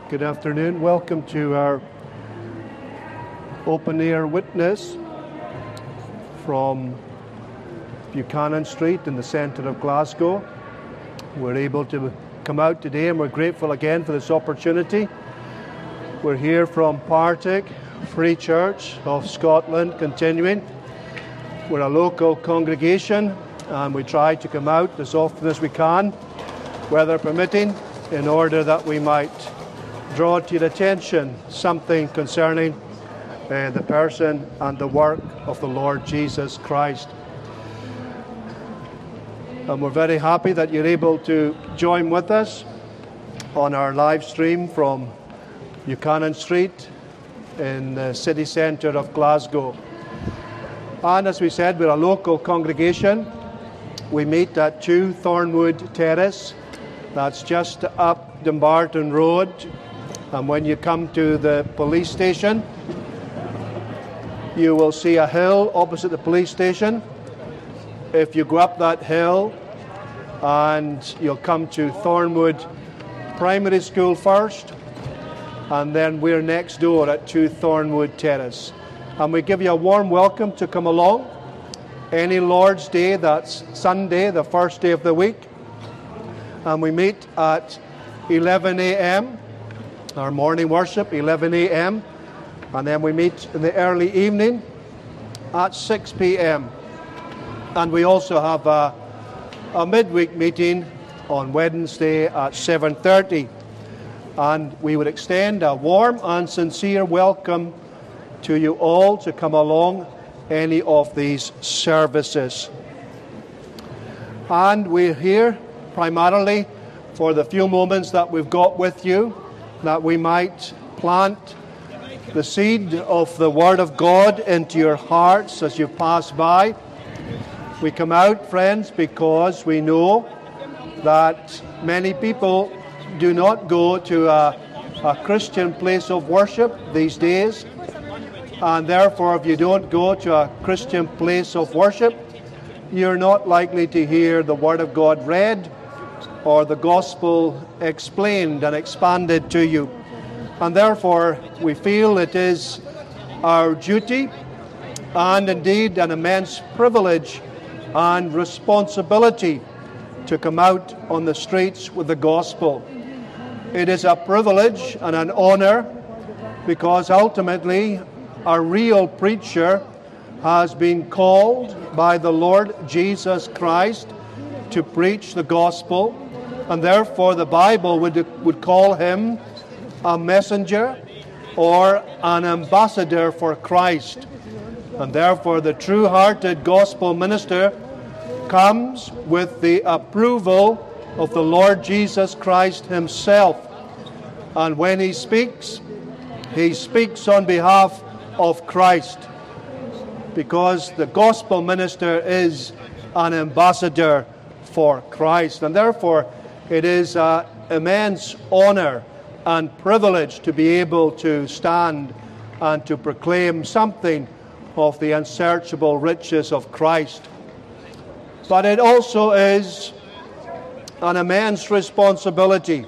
Good afternoon. Welcome to our open-air witness from Buchanan Street in the centre of Glasgow. We're able to come out today and we're grateful again for this opportunity. We're here from Partick Free Church of Scotland, continuing. We're a local congregation and we try to come out as often as we can, weather permitting, in order that we might draw to your attention something concerning the person and the work of the Lord Jesus Christ. And we're very happy that you're able to join with us on our live stream from Buchanan Street in the city centre of Glasgow. And as we said, we're a local congregation. We meet at 2 Thornwood Terrace. That's just up Dumbarton Road. And when you come to the police station, you will see a hill opposite the police station. If you go up that hill, and you'll come to Thornwood Primary School first, and then we're next door at 2 Thornwood Terrace. And we give you a warm welcome to come along. Any Lord's Day, that's Sunday, the first day of the week. And we meet at 11 a.m., our morning worship, 11 a.m. And then we meet in the early evening at 6 p.m. And we also have a midweek meeting on Wednesday at 7:30. And we would extend a warm and sincere welcome to you all to come along any of these services. And we're here primarily for the few moments that we've got with you, that we might plant the seed of the Word of God into your hearts as you pass by. We come out, friends, because we know that many people do not go to a Christian place of worship these days. And therefore, if you don't go to a Christian place of worship, you're not likely to hear the Word of God read or the Gospel explained and expanded to you. And therefore, we feel it is our duty and indeed an immense privilege and responsibility to come out on the streets with the Gospel. It is a privilege and an honor because ultimately a real preacher has been called by the Lord Jesus Christ to preach the Gospel, and therefore the Bible would call him a messenger or an ambassador for Christ. And therefore the true-hearted gospel minister comes with the approval of the Lord Jesus Christ himself. And when he speaks on behalf of Christ, because the gospel minister is an ambassador for Christ. And therefore it is an immense honor and privilege to be able to stand and to proclaim something of the unsearchable riches of Christ. But it also is an immense responsibility,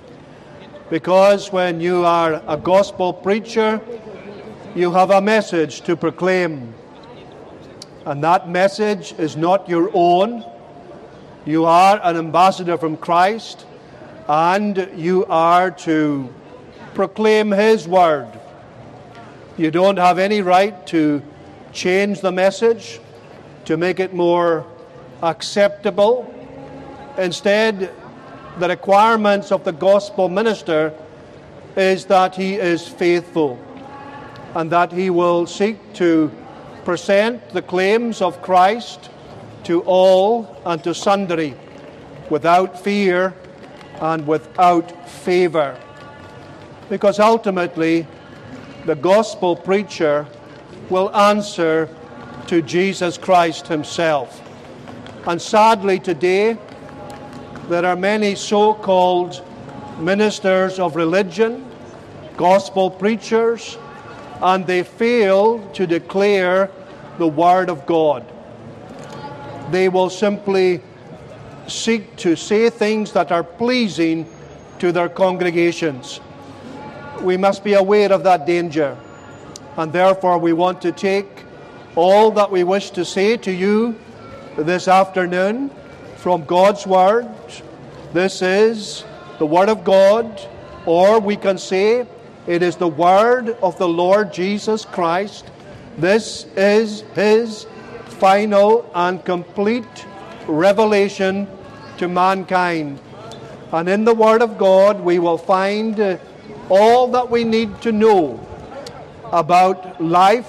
because when you are a gospel preacher, you have a message to proclaim. And that message is not your own. You are an ambassador from Christ, and you are to proclaim his word. You don't have any right to change the message, to make it more acceptable. Instead, the requirements of the gospel minister is that he is faithful and that he will seek to present the claims of Christ to all and to sundry without fear and without favor. Because ultimately, the gospel preacher will answer to Jesus Christ himself. And sadly today, there are many so-called ministers of religion, gospel preachers, and they fail to declare the Word of God. They will simply seek to say things that are pleasing to their congregations. we must be aware of that danger. And therefore we want to take all that we wish to say to you this afternoon from God's Word. This is the Word of God, or we can say it is the Word of the Lord Jesus Christ. This is His final and complete revelation to mankind. And in the Word of God we will find all that we need to know about life,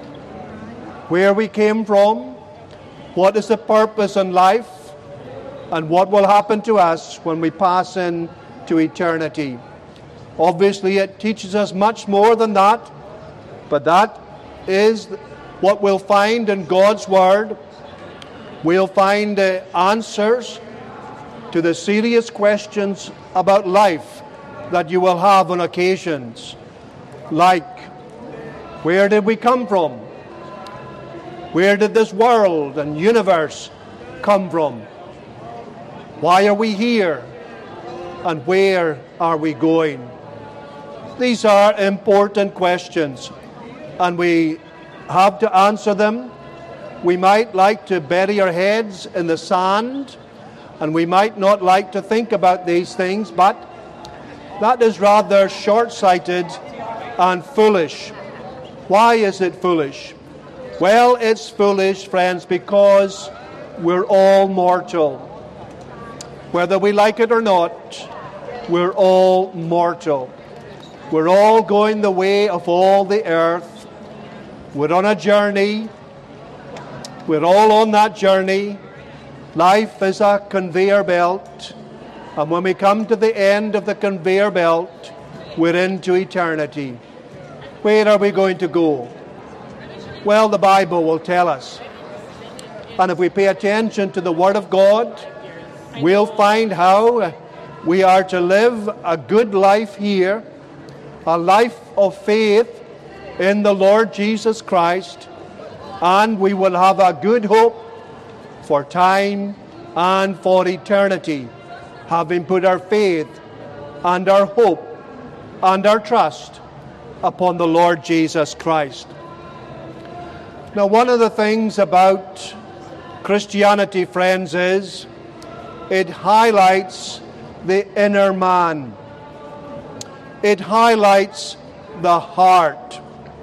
where we came from, what is the purpose in life, and what will happen to us when we pass into eternity. Obviously, it teaches us much more than that, but that is what we'll find in God's Word. We'll find answers to the serious questions about life that you will have on occasions, like, where did we come from? Where did this world and universe come from? Why are we here? And where are we going? These are important questions, and we have to answer them. We might like to bury our heads in the sand, and we might not like to think about these things, but that is rather short-sighted and foolish. Why is it foolish? Well, it's foolish, friends, because we're all mortal. Whether we like it or not, we're all mortal. We're all going the way of all the earth. We're on a journey. We're all on that journey. Life is a conveyor belt. And when we come to the end of the conveyor belt, we're into eternity. Where are we going to go? Well, the Bible will tell us. And if we pay attention to the Word of God, we'll find how we are to live a good life here, a life of faith in the Lord Jesus Christ, and we will have a good hope for time and for eternity, having put our faith and our hope and our trust upon the Lord Jesus Christ. Now, one of the things about Christianity, friends, is it highlights the inner man. It highlights the heart.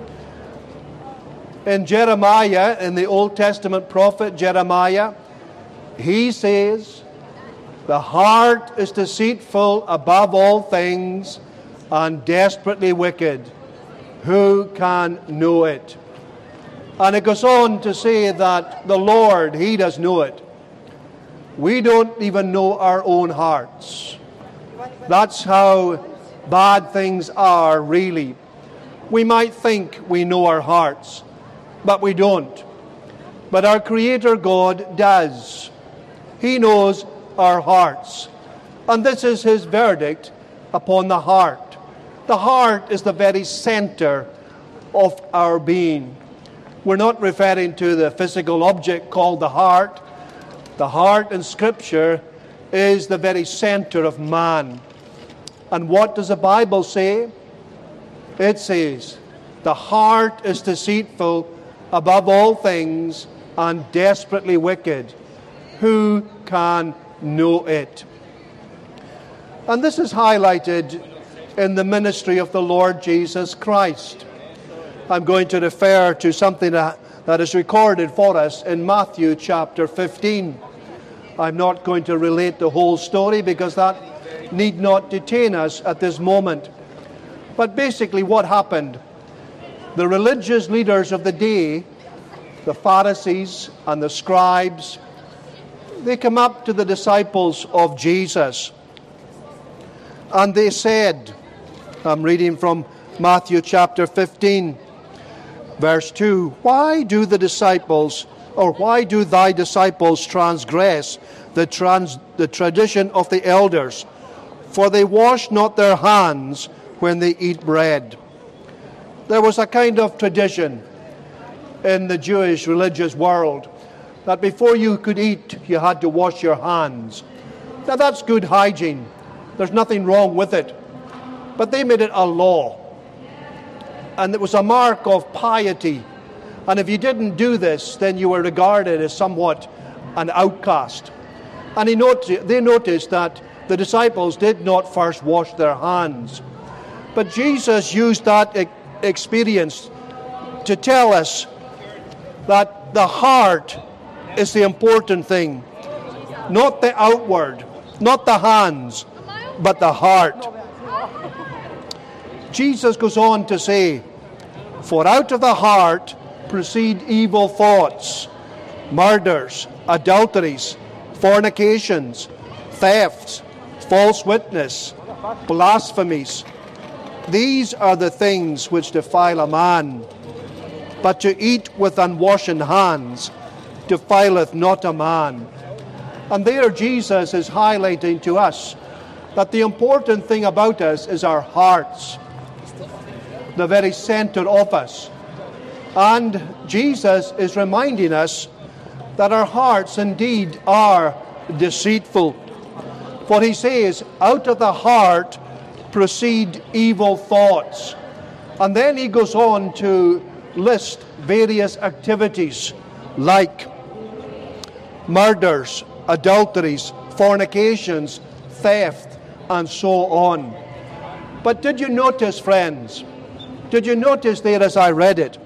In Jeremiah, in the Old Testament prophet Jeremiah, he says, "The heart is deceitful above all things and desperately wicked. Who can know it?" And it goes on to say that the Lord, He does know it. We don't even know our own hearts. That's how bad things are, really. We might think we know our hearts, but we don't. But our Creator God does. He knows our hearts. And this is His verdict upon the heart. The heart is the very center of our being. We're not referring to the physical object called the heart. The heart in Scripture is the very center of man. And what does the Bible say? It says, "The heart is deceitful above all things and desperately wicked. Who can know it?" And this is highlighted in the ministry of the Lord Jesus Christ. I'm going to refer to something that is recorded for us in Matthew chapter 15. I'm not going to relate the whole story because that need not detain us at this moment. But basically what happened, the religious leaders of the day, the Pharisees and the scribes, they come up to the disciples of Jesus and they said, I'm reading from Matthew chapter 15, verse 2, why do thy disciples transgress the tradition of the elders? For they wash not their hands when they eat bread. There was a kind of tradition in the Jewish religious world that before you could eat, you had to wash your hands. Now that's good hygiene. There's nothing wrong with it. but they made it a law. And it was a mark of piety. And if you didn't do this, then you were regarded as somewhat an outcast. And they noticed that the disciples did not first wash their hands. But Jesus used that experience to tell us that the heart is the important thing. Not the outward, not the hands, but the heart. Jesus goes on to say, "For out of the heart proceed evil thoughts, murders, adulteries, fornications, thefts, false witness, blasphemies. These are the things which defile a man. But to eat with unwashen hands defileth not a man." And there Jesus is highlighting to us that the important thing about us is our hearts, the very center of us. And Jesus is reminding us that our hearts indeed are deceitful. For he says, out of the heart proceed evil thoughts. And then he goes on to list various activities like murders, adulteries, fornications, theft, and so on. But did you notice, friends? Did you notice there as I read it?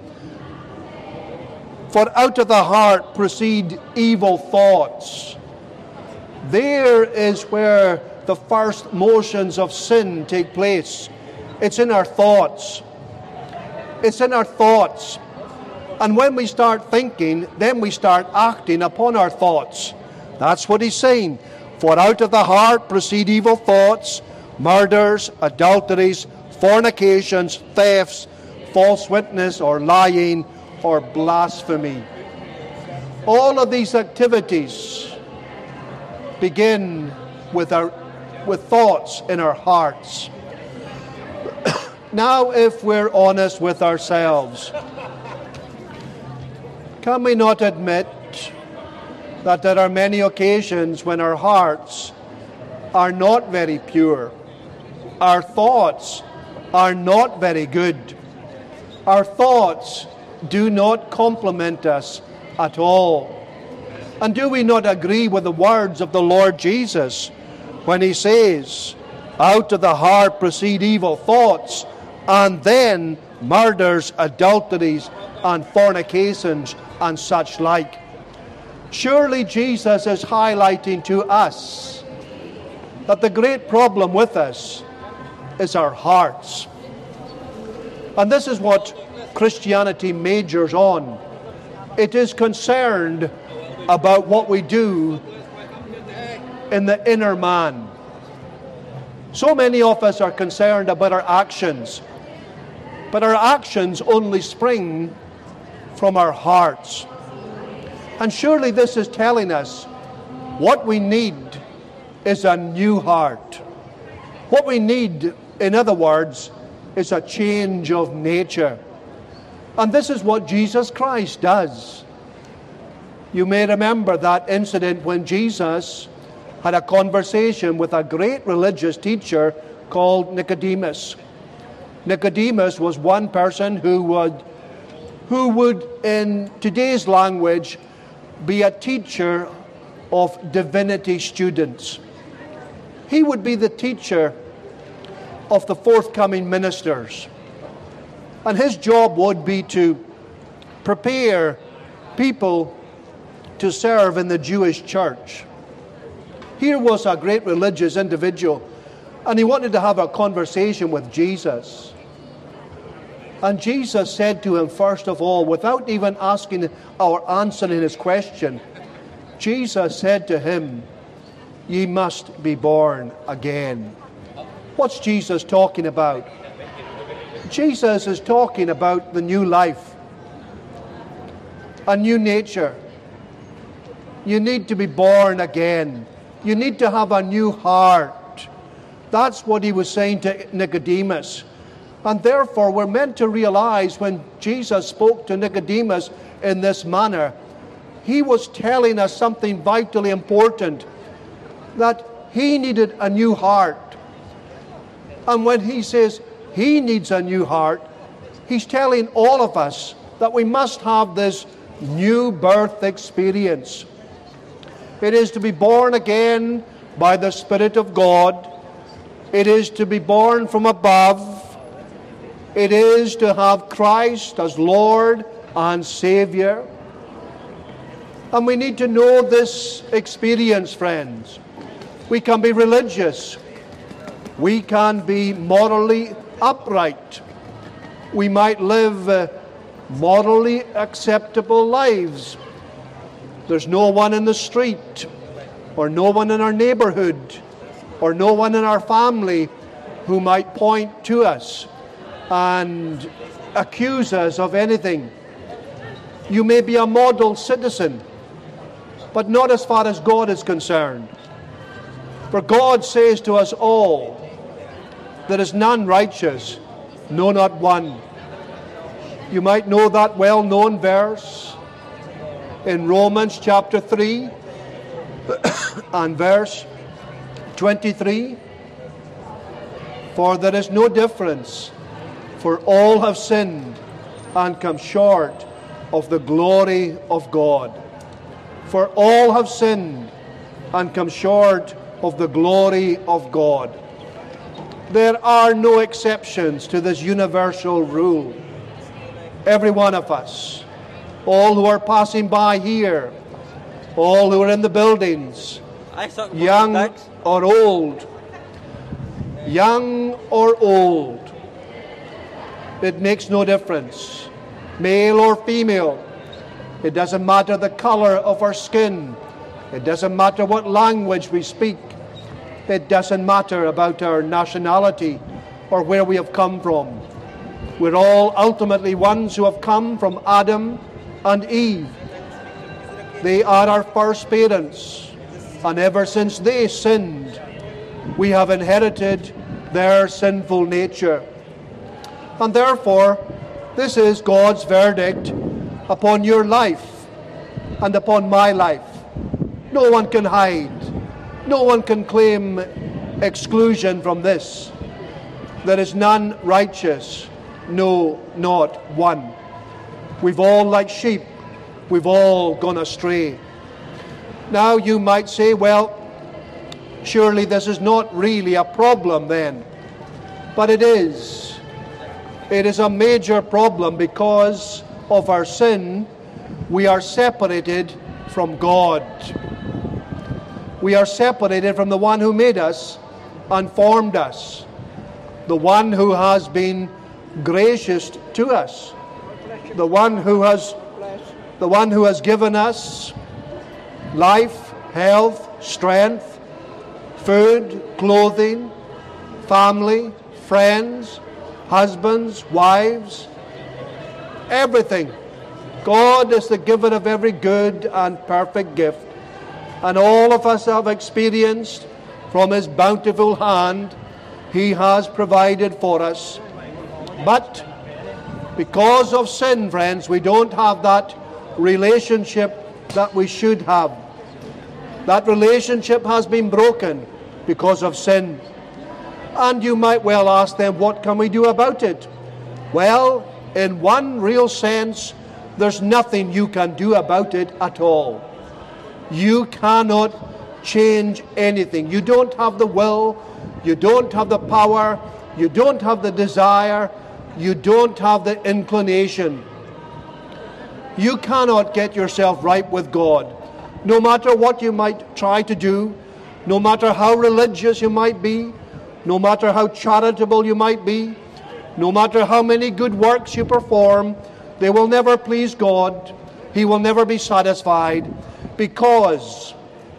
For out of the heart proceed evil thoughts. There is where the first motions of sin take place. It's in our thoughts. It's in our thoughts. And when we start thinking, then we start acting upon our thoughts. That's what he's saying. For out of the heart proceed evil thoughts, murders, adulteries, fornications, thefts, false witness or lying, or blasphemy. All of these activities begin with thoughts in our hearts. Now, if we're honest with ourselves, can we not admit that there are many occasions when our hearts are not very pure? Our thoughts are not very good. Our thoughts do not compliment us at all. And do we not agree with the words of the Lord Jesus when he says, out of the heart proceed evil thoughts, and then murders, adulteries, and fornications, and such like? Surely Jesus is highlighting to us that the great problem with us is our hearts. And this is what Christianity majors on. It is concerned about what we do in the inner man. So many of us are concerned about our actions, but our actions only spring from our hearts. And surely this is telling us what we need is a new heart. What we need, in other words, is a change of nature. And this is what Jesus Christ does. You may remember that incident when Jesus had a conversation with a great religious teacher called Nicodemus. Nicodemus was one person who would, in today's language, be a teacher of divinity students. He would be the teacher of the forthcoming ministers. And his job would be to prepare people to serve in the Jewish church. Here was a great religious individual, and he wanted to have a conversation with Jesus. And Jesus said to him, first of all, without even asking or answering his question, Jesus said to him, "Ye must be born again." What's Jesus talking about? Jesus is talking about the new life, a new nature. You need to be born again. You need to have a new heart. That's what he was saying to Nicodemus. And therefore, we're meant to realize when Jesus spoke to Nicodemus in this manner, he was telling us something vitally important, that he needed a new heart. And when he says he needs a new heart, he's telling all of us that we must have this new birth experience. It is to be born again by the Spirit of God. It is to be born from above. It is to have Christ as Lord and Savior. And we need to know this experience, friends. We can be religious. We can be morally upright. We might live morally acceptable lives. There's no one in the street, or no one in our neighborhood, or no one in our family who might point to us and accuse us of anything. You may be a model citizen, but not as far as God is concerned. For God says to us all, there is none righteous, no, not one. You might know that well-known verse in Romans chapter 3 and verse 23. For there is no difference, for all have sinned and come short of the glory of God. For all have sinned and come short of the glory of God. There are no exceptions to this universal rule. Every one of us, all who are passing by here, all who are in the buildings, young or old, it makes no difference, male or female. It doesn't matter the color of our skin. It doesn't matter what language we speak. It doesn't matter about our nationality or where we have come from. We're all ultimately ones who have come from Adam and Eve. They are our first parents, and ever since they sinned, we have inherited their sinful nature. And therefore, this is God's verdict upon your life and upon my life. No one can hide. No one can claim exclusion from this. There is none righteous, no, not one. We've all, like sheep, we've all gone astray. Now you might say, well, surely this is not really a problem then. But it is. It is a major problem because of our sin. We are separated from God. We are separated from the one who made us and formed us, the one who has been gracious to us, the one who has given us life, health, strength, food, clothing, family, friends, husbands, wives, everything. God is the giver of every good and perfect gift. And all of us have experienced from His bountiful hand, He has provided for us. But because of sin, friends, we don't have that relationship that we should have. That relationship has been broken because of sin. And you might well ask them, what can we do about it? Well, in one real sense, there's nothing you can do about it at all. You cannot change anything. You don't have the will, you don't have the power, you don't have the desire, you don't have the inclination. You cannot get yourself right with God. No matter what you might try to do, no matter how religious you might be, no matter how charitable you might be, no matter how many good works you perform, they will never please God. He will never be satisfied, because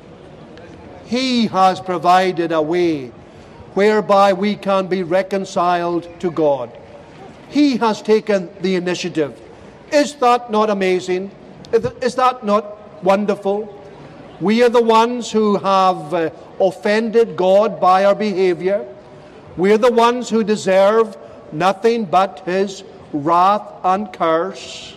He has provided a way whereby we can be reconciled to God. He has taken the initiative. Is that not amazing? Is that not wonderful? We are the ones who have offended God by our behavior. We are the ones who deserve nothing but His wrath and curse.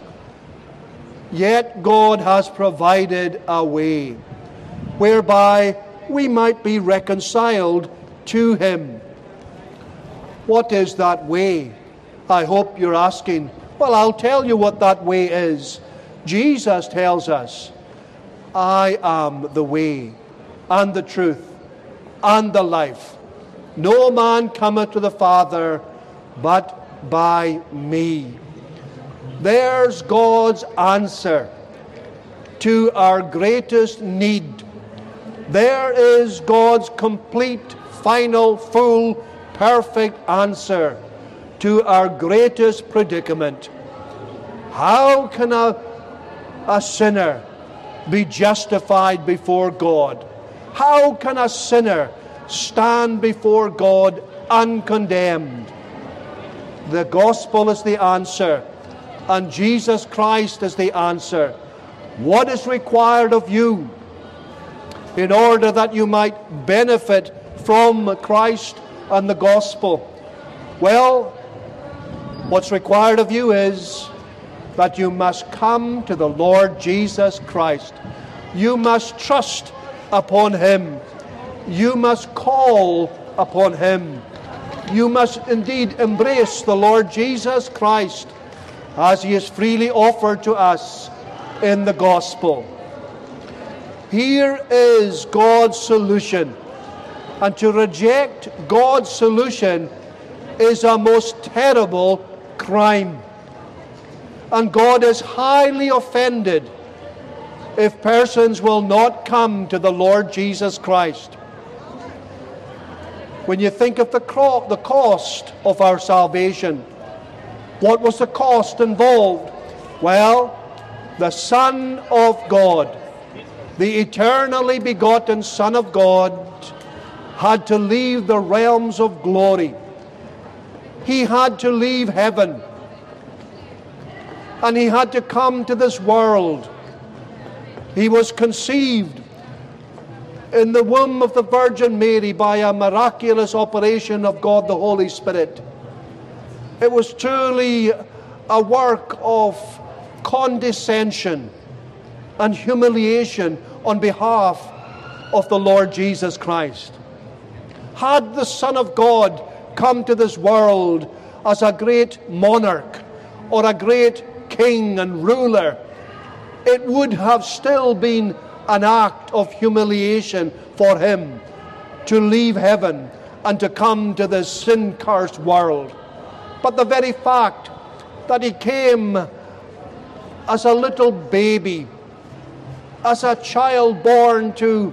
Yet God has provided a way whereby we might be reconciled to Him. What is that way? I hope you're asking. Well, I'll tell you what that way is. Jesus tells us, I am the way and the truth and the life. No man cometh to the Father but by me. There's God's answer to our greatest need. There is God's complete, final, full, perfect answer to our greatest predicament. How can a sinner be justified before God? How can a sinner stand before God uncondemned? The gospel is the answer, and Jesus Christ is the answer. What is required of you in order that you might benefit from Christ and the gospel? Well, what's required of you is that you must come to the Lord Jesus Christ. You must trust upon Him. You must call upon Him. You must indeed embrace the Lord Jesus Christ as He is freely offered to us in the gospel. Here is God's solution. And to reject God's solution is a most terrible crime. And God is highly offended if persons will not come to the Lord Jesus Christ. When you think of the cost of our salvation, what was the cost involved? Well, the Son of God, the eternally begotten Son of God, had to leave the realms of glory. He had to leave heaven. And He had to come to this world. He was conceived in the womb of the Virgin Mary by a miraculous operation of God the Holy Spirit. It was truly a work of condescension and humiliation on behalf of the Lord Jesus Christ. Had the Son of God come to this world as a great monarch or a great king and ruler, it would have still been an act of humiliation for Him to leave heaven and to come to this sin-cursed world. But the very fact that He came as a little baby, as a child born to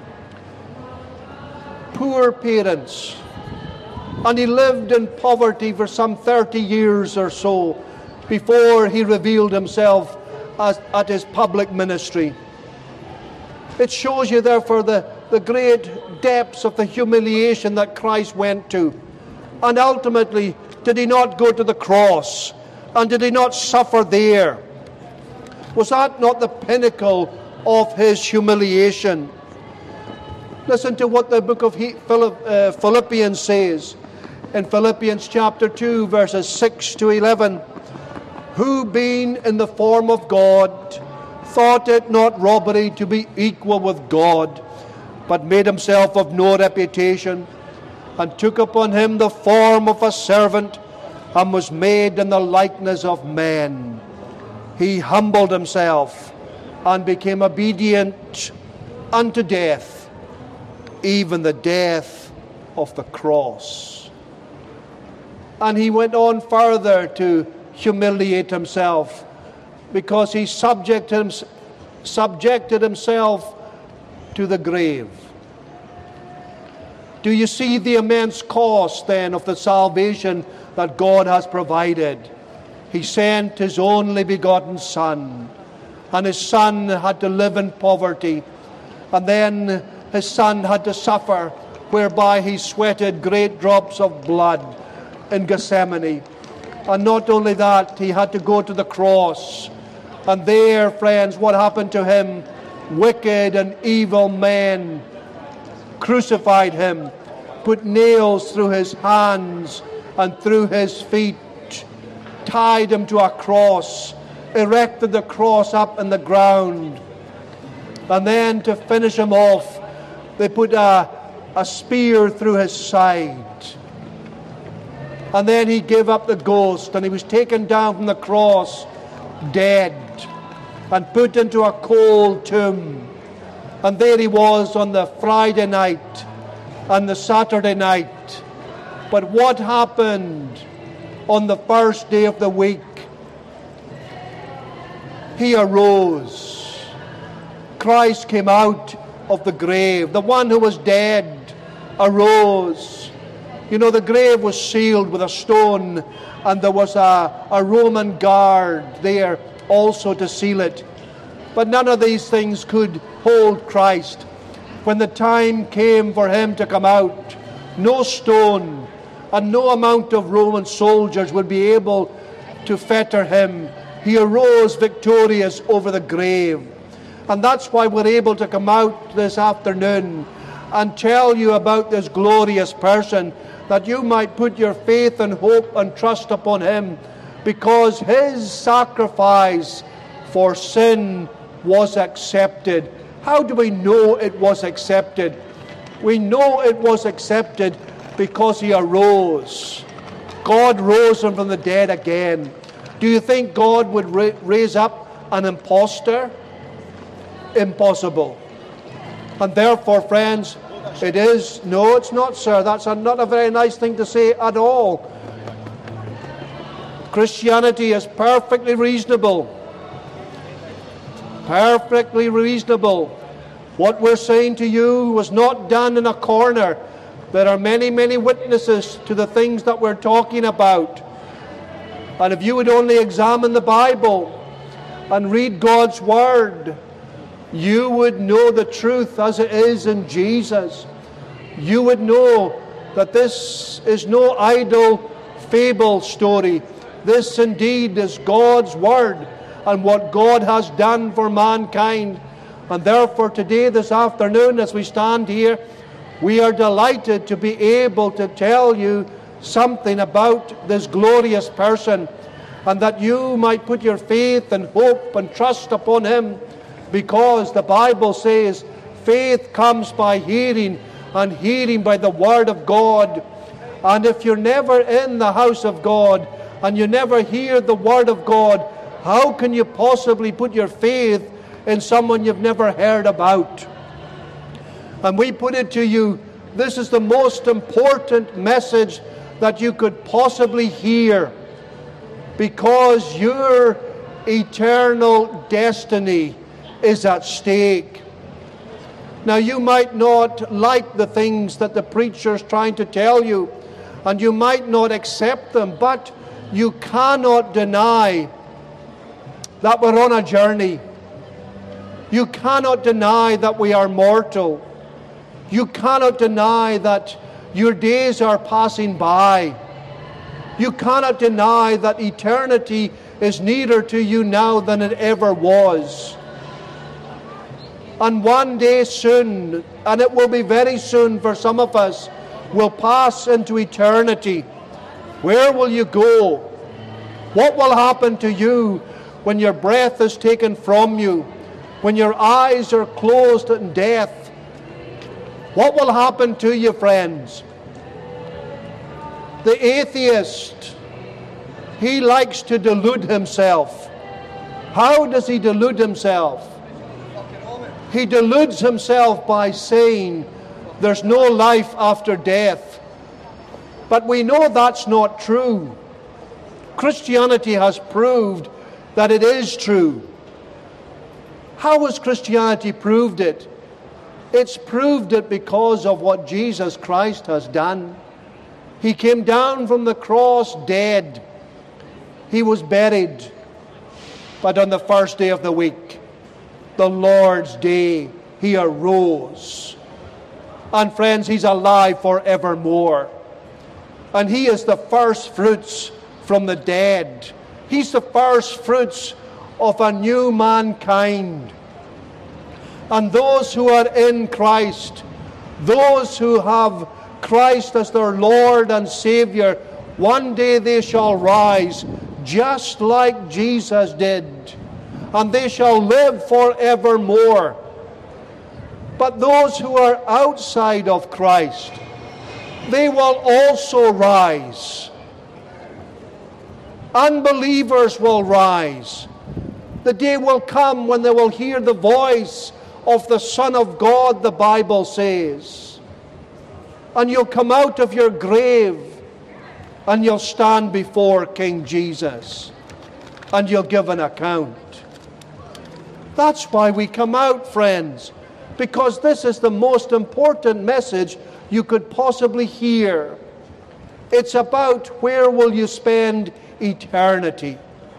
poor parents, and He lived in poverty for some 30 years or so before He revealed Himself at His public ministry. It shows you therefore the great depths of the humiliation that Christ went to. And ultimately, did He not go to the cross? And did He not suffer there? Was that not the pinnacle of His humiliation? Listen to what the book of Philippians says. In Philippians chapter 2, verses 6 to 11. Who being in the form of God, thought it not robbery to be equal with God, but made Himself of no reputation, and took upon Him the form of a servant, and was made in the likeness of men. He humbled Himself, and became obedient unto death, even the death of the cross. And He went on further to humiliate Himself, because He subjected Himself to the grave. Do you see the immense cost then of the salvation that God has provided? He sent His only begotten Son, and His Son had to live in poverty, and then His Son had to suffer, whereby He sweated great drops of blood in Gethsemane. And not only that, He had to go to the cross. And there, friends, what happened to Him? Wicked and evil men crucified Him, put nails through His hands and through His feet, tied Him to a cross, erected the cross up in the ground. And then to finish Him off, they put a spear through His side. And then he gave up the ghost, and he was taken down from the cross dead and put into a cold tomb. And there he was on the Friday night and the Saturday night. But what happened on the first day of the week? He arose. Christ came out of the grave. The one who was dead arose. You know, the grave was sealed with a stone, and there was a Roman guard there also to seal it. But none of these things could hold Christ. When the time came for him to come out, no stone and no amount of Roman soldiers would be able to fetter him. He arose victorious over the grave. And that's why we're able to come out this afternoon and tell you about this glorious person, that you might put your faith and hope and trust upon him, because his sacrifice for sin was accepted. How do we know it was accepted? We know it was accepted because he arose. God rose him from the dead again. Do you think God would raise up an impostor? Impossible. And therefore, friends, it is, no, it's not, sir. That's not a very nice thing to say at all. Christianity is perfectly reasonable. Perfectly reasonable. What we're saying to you was not done in a corner. There are many, many witnesses to the things that we're talking about. And if you would only examine the Bible and read God's Word, you would know the truth as it is in Jesus. You would know that this is no idle fable story. This indeed is God's Word and what God has done for mankind. And therefore today, this afternoon, as we stand here, we are delighted to be able to tell you something about this glorious person, and that you might put your faith and hope and trust upon him, because the Bible says faith comes by hearing, and hearing by the Word of God. And if you're never in the house of God and you never hear the Word of God, how can you possibly put your faith in someone you've never heard about? And we put it to you, this is the most important message that you could possibly hear, because your eternal destiny is at stake. Now, you might not like the things that the preacher's trying to tell you, and you might not accept them, but you cannot deny that we're on a journey. You cannot deny that we are mortal. You cannot deny that your days are passing by. You cannot deny that eternity is nearer to you now than it ever was. And one day soon, and it will be very soon for some of us, will pass into eternity. Where will you go? What will happen to you when your breath is taken from you? When your eyes are closed in death? What will happen to you, friends? The atheist, he likes to delude himself. How does he delude himself? He deludes himself by saying there's no life after death. But we know that's not true. Christianity has proved that it is true. How has Christianity proved it? It's proved it because of what Jesus Christ has done. He came down from the cross dead. He was buried. But on the first day of the week, the Lord's day, he arose. And friends, he's alive forevermore. And he is the first fruits from the dead. He's the first fruits of a new mankind. And those who are in Christ, those who have Christ as their Lord and Savior, one day they shall rise just like Jesus did, and they shall live forevermore. But those who are outside of Christ, they will also rise. Unbelievers will rise. The day will come when they will hear the voice of the Son of God, the Bible says. And you'll come out of your grave and you'll stand before King Jesus and you'll give an account. That's why we come out, friends, because this is the most important message you could possibly hear. It's about where will you spend eternity.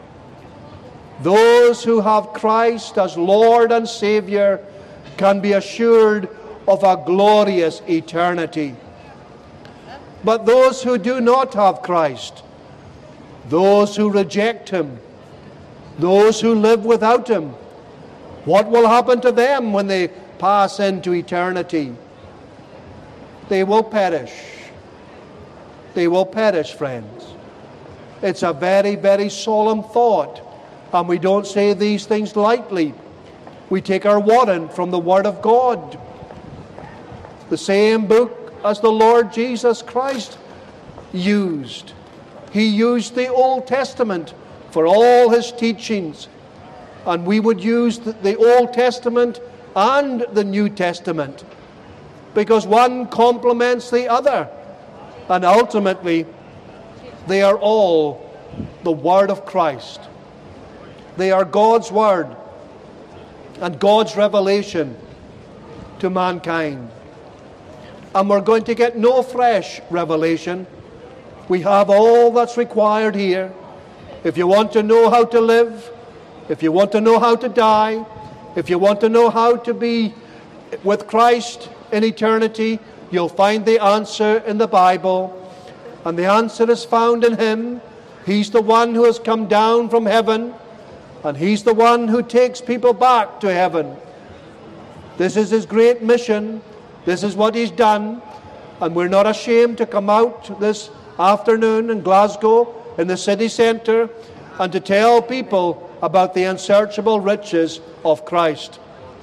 Those who have Christ as Lord and Savior can be assured of a glorious eternity. But those who do not have Christ, those who reject Him, those who live without Him, what will happen to them when they pass into eternity? They will perish. They will perish, friends. It's a very, very solemn thought. And we don't say these things lightly. We take our warrant from the Word of God. The same book as the Lord Jesus Christ used. He used the Old Testament for all His teachings. And we would use the Old Testament and the New Testament, because one complements the other. And ultimately, they are all the Word of Christ. They are God's Word and God's revelation to mankind. And we're going to get no fresh revelation. We have all that's required here. If you want to know how to live, if you want to know how to die, if you want to know how to be with Christ in eternity, you'll find the answer in the Bible. And the answer is found in Him. He's the one who has come down from heaven, and He's the one who takes people back to heaven. This is His great mission. This is what He's done. And we're not ashamed to come out this afternoon in Glasgow, in the city centre, and to tell people about the unsearchable riches of Christ.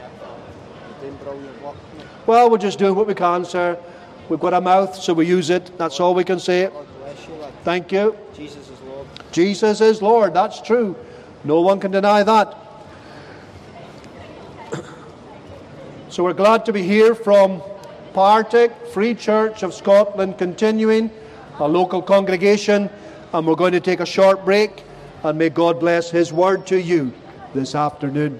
Well, we're just doing what we can, sir. We've got a mouth, so we use it. That's all we can say. Thank you. Jesus is Lord. Jesus is Lord. That's true. No one can deny that. So we're glad to be here from Partick Free Church of Scotland, continuing a local congregation, and we're going to take a short break, and may God bless His word to you this afternoon.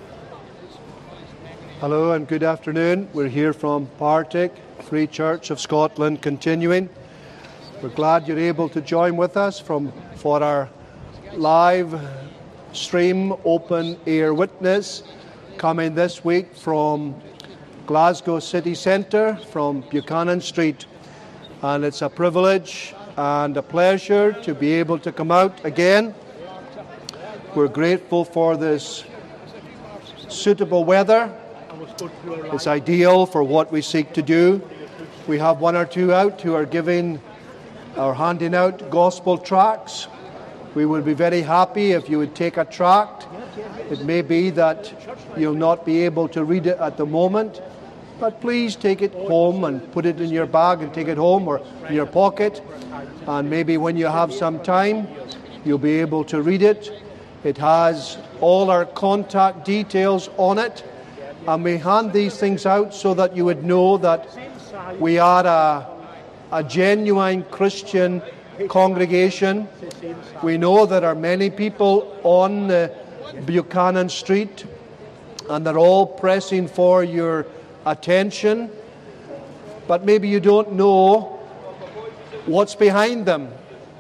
Hello and good afternoon. We're here from Partick Free Church of Scotland, continuing. We're glad you're able to join with us for our live stream open air witness coming this week from Glasgow City Centre, from Buchanan Street. And it's a privilege and a pleasure to be able to come out again. We're grateful for this suitable weather. It's ideal for what we seek to do. We have one or two out who are handing out gospel tracts. We would be very happy if you would take a tract. It may be that you'll not be able to read it at the moment, but please take it home and put it in your bag and take it home, or in your pocket. And maybe when you have some time, you'll be able to read it. It has all our contact details on it. And we hand these things out so that you would know that we are a genuine Christian congregation. We know there are many people on Buchanan Street, and they're all pressing for your attention. But maybe you don't know what's behind them.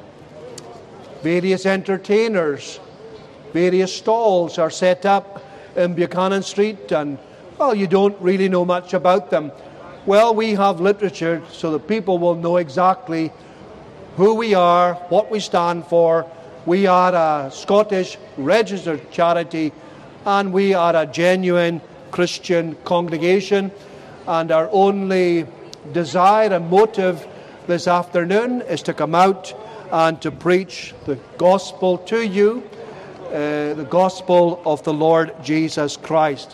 Various entertainers, various stalls are set up in Buchanan Street, and well, you don't really know much about them. Well, we have literature so that people will know exactly who we are, what we stand for. We are a Scottish registered charity, and we are a genuine Christian congregation. And our only desire and motive this afternoon is to come out and to preach the gospel to you, the gospel of the Lord Jesus Christ.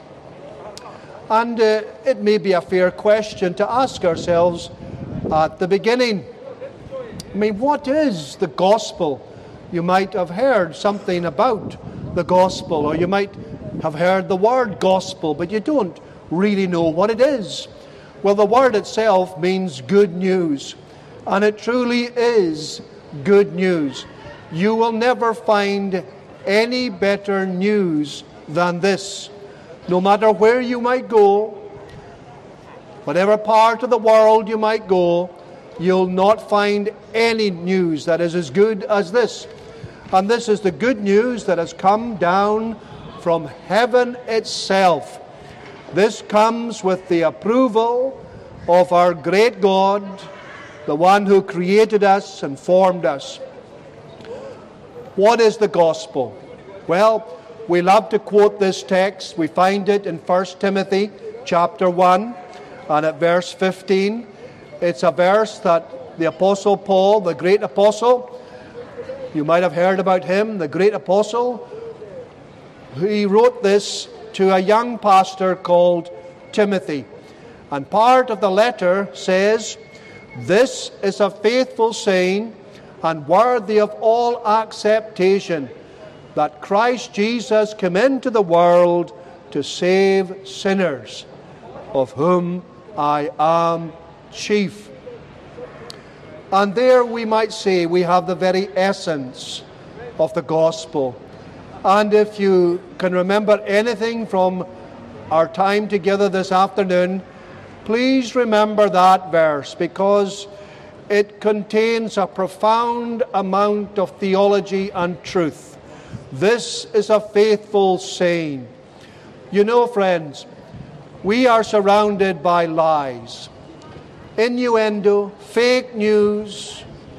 And it may be a fair question to ask ourselves at the beginning. I mean, what is the gospel? You might have heard something about the gospel, or you might have heard the word gospel, but you don't really know what it is. Well, the word itself means good news, and it truly is good news. You will never find any better news than this. No matter where you might go, whatever part of the world you might go, you'll not find any news that is as good as this. And this is the good news that has come down from heaven itself. This comes with the approval of our great God, the one who created us and formed us. What is the gospel? Well, we love to quote this text. We find it in 1 Timothy chapter 1 and at verse 15. It's a verse that the Apostle Paul, the great apostle, you might have heard about him, the great apostle, he wrote this to a young pastor called Timothy. And part of the letter says, "This is a faithful saying and worthy of all acceptation, that Christ Jesus came into the world to save sinners, of whom I am chief." And there we might say we have the very essence of the gospel. And if you can remember anything from our time together this afternoon, please remember that verse, because it contains a profound amount of theology and truth. This is a faithful saying. You know, friends, we are surrounded by lies, innuendo, fake news,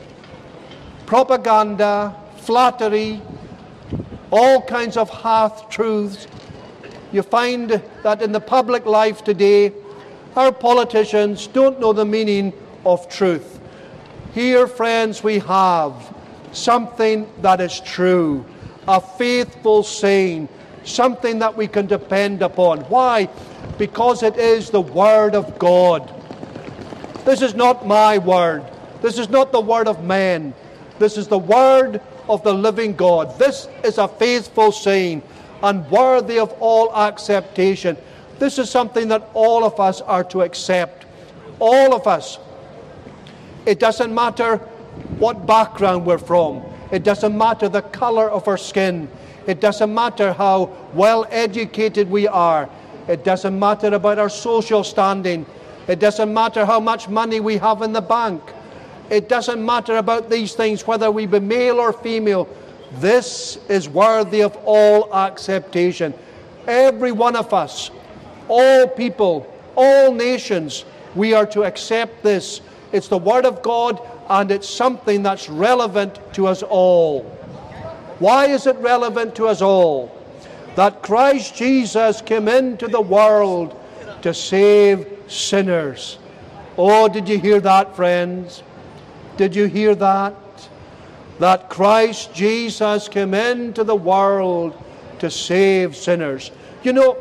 propaganda, flattery, all kinds of half-truths. You find that in the public life today, our politicians don't know the meaning of truth. Here, friends, we have something that is true, a faithful saying, something that we can depend upon. Why? Because it is the Word of God. This is not my word. This is not the word of man. This is the word of the living God. This is a faithful saying and worthy of all acceptation. This is something that all of us are to accept. All of us. It doesn't matter what background we're from. It doesn't matter the color of our skin. It doesn't matter how well educated we are. It doesn't matter about our social standing. It doesn't matter how much money we have in the bank. It doesn't matter about these things, whether we be male or female. This is worthy of all acceptation. Every one of us, all people, all nations, we are to accept this. It's the Word of God, and it's something that's relevant to us all. Why is it relevant to us all? That Christ Jesus came into the world to save sinners. Oh, did you hear that, friends? Did you hear that? That Christ Jesus came into the world to save sinners. You know,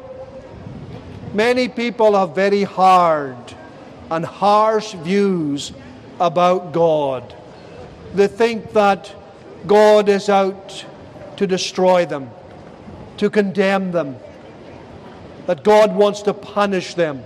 many people have very hard and harsh views about God. They think that God is out to destroy them, to condemn them, that God wants to punish them.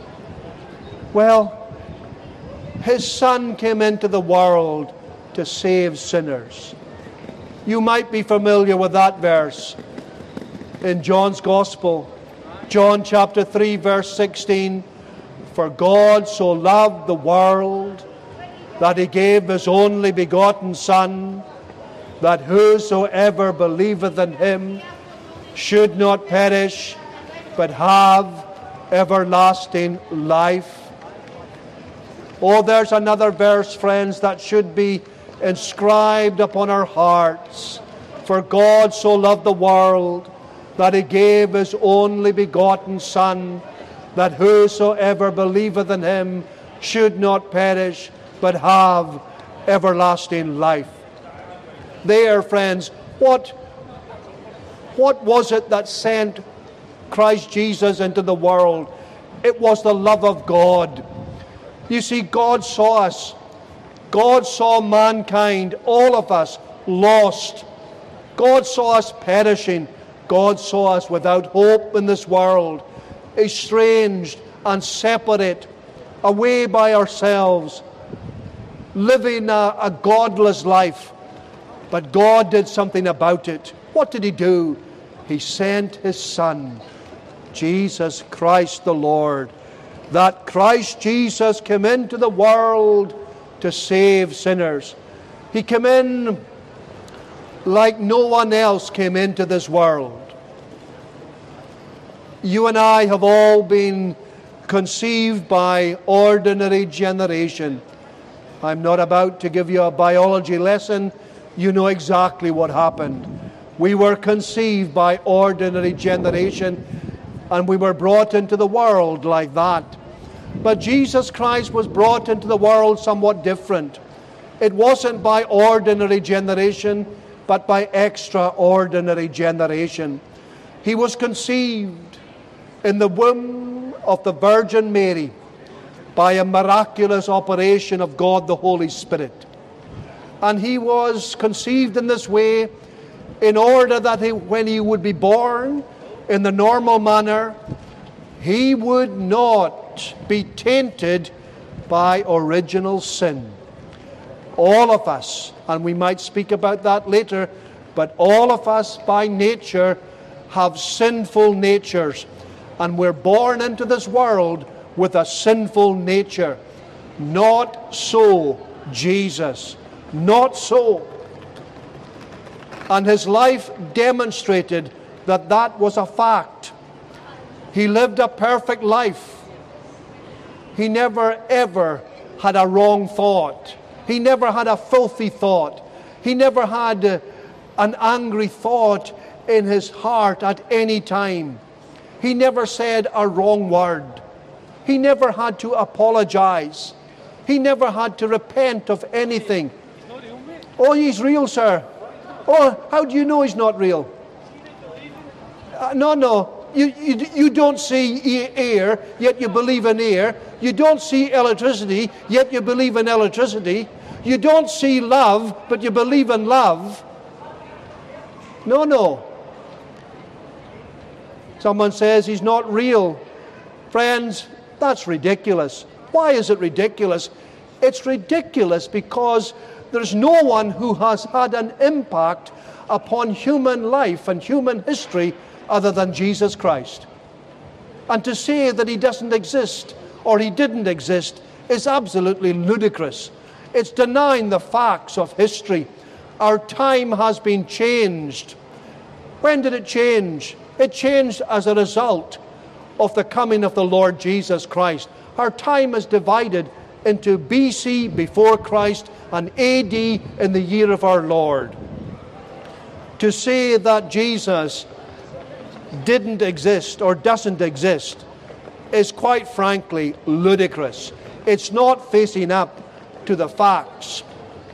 Well, His Son came into the world to save sinners. You might be familiar with that verse in John's Gospel. John chapter 3 verse 16. For God so loved the world that He gave His only begotten Son, that whosoever believeth in Him should not perish, but have everlasting life. Oh, there's another verse, friends, that should be inscribed upon our hearts. For God so loved the world that He gave His only begotten Son, that whosoever believeth in Him should not perish, but have everlasting life. There, friends, what was it that sent Christ Jesus into the world? It was the love of God. You see, God saw us. God saw mankind, all of us, lost. God saw us perishing. God saw us without hope in this world, estranged and separate, away by ourselves, living a godless life. But God did something about it. What did He do? He sent His Son, Jesus Christ the Lord. That Christ Jesus came into the world to save sinners. He came in like no one else came into this world. You and I have all been conceived by ordinary generation. I'm not about to give you a biology lesson. You know exactly what happened. We were conceived by ordinary generation, and we were brought into the world like that. But Jesus Christ was brought into the world somewhat different. It wasn't by ordinary generation, but by extraordinary generation. He was conceived in the womb of the Virgin Mary by a miraculous operation of God the Holy Spirit. And He was conceived in this way in order that when He would be born in the normal manner, He would not be tainted by original sin. All of us, and we might speak about that later, but all of us by nature have sinful natures. And we're born into this world with a sinful nature. Not so Jesus. Not so. And His life demonstrated that that was a fact. He lived a perfect life. He never ever had a wrong thought. He never had a filthy thought. He never had an angry thought in His heart at any time. He never said a wrong word. He never had to apologize. He never had to repent of anything. Oh, He's real, sir. Oh, how do you know He's not real? No. You don't see air, yet you believe in air. You don't see electricity, yet you believe in electricity. You don't see love, but you believe in love. No. Someone says He's not real. Friends, that's ridiculous. Why is it ridiculous? It's ridiculous because there's no one who has had an impact upon human life and human history other than Jesus Christ. And to say that He doesn't exist or He didn't exist is absolutely ludicrous. It's denying the facts of history. Our time has been changed. When did it change? It changed as a result of the coming of the Lord Jesus Christ. Our time is divided into BC, before Christ, and AD, in the year of our Lord. To say that Jesus didn't exist or doesn't exist is quite frankly ludicrous. It's not facing up to the facts.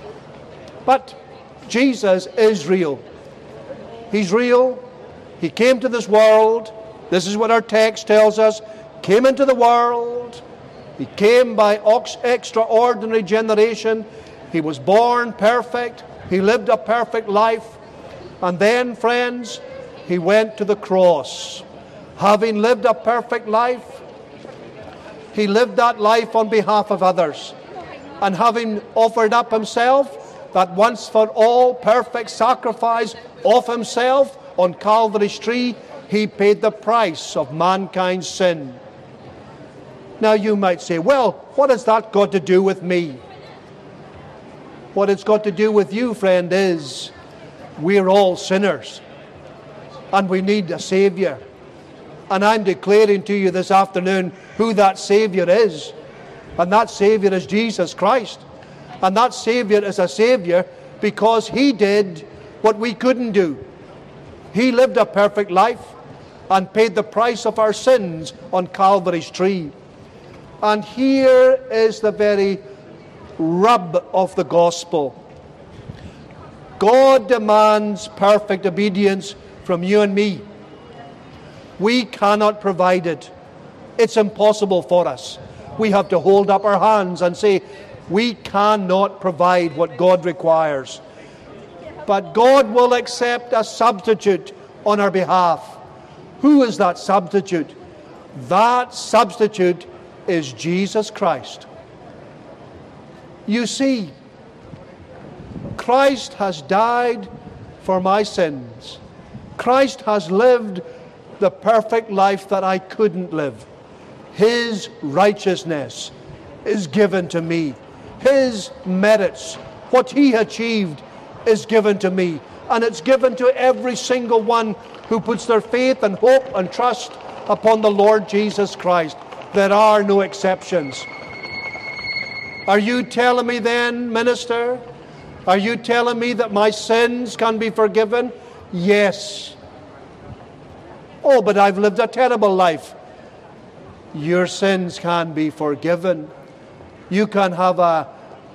But Jesus is real. He's real. He came to this world. This is what our text tells us. Came into the world. He came by extraordinary generation. He was born perfect. He lived a perfect life. And then, friends, He went to the cross. Having lived a perfect life, He lived that life on behalf of others. And having offered up Himself, that once for all perfect sacrifice of Himself on Calvary's tree, He paid the price of mankind's sin. Now you might say, well, what has that got to do with me? What it's got to do with you, friend, is we're all sinners. And we need a Saviour. And I'm declaring to you this afternoon who that Saviour is. And that Saviour is Jesus Christ. And that Saviour is a Saviour because He did what we couldn't do. He lived a perfect life and paid the price of our sins on Calvary's tree. And here is the very rub of the gospel. God demands perfect obedience from you and me. We cannot provide it. It's impossible for us. We have to hold up our hands and say, we cannot provide what God requires. but God will accept a substitute on our behalf. Who is that substitute? That substitute is Jesus Christ. You see, Christ has died for my sins. Christ has lived the perfect life that I couldn't live. His righteousness is given to me. His merits, what He achieved, is given to me. And it's given to every single one who puts their faith and hope and trust upon the Lord Jesus Christ. There are no exceptions. Are you telling me then, minister? Are you telling me that my sins can be forgiven? Yes. Oh, but I've lived a terrible life. Your sins can be forgiven. You can have a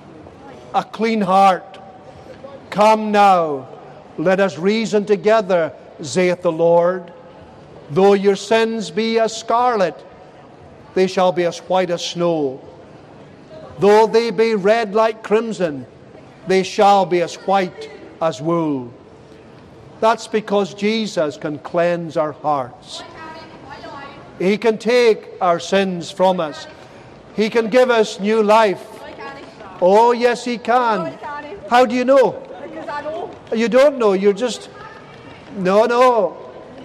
clean heart. Come now, let us reason together, saith the Lord. Though your sins be as scarlet, they shall be as white as snow. Though they be red like crimson, they shall be as white as wool. That's because Jesus can cleanse our hearts. He can take our sins from us. He can give us new life. Oh, yes, He can. How do you know? Because I know. You don't know. You're just... No.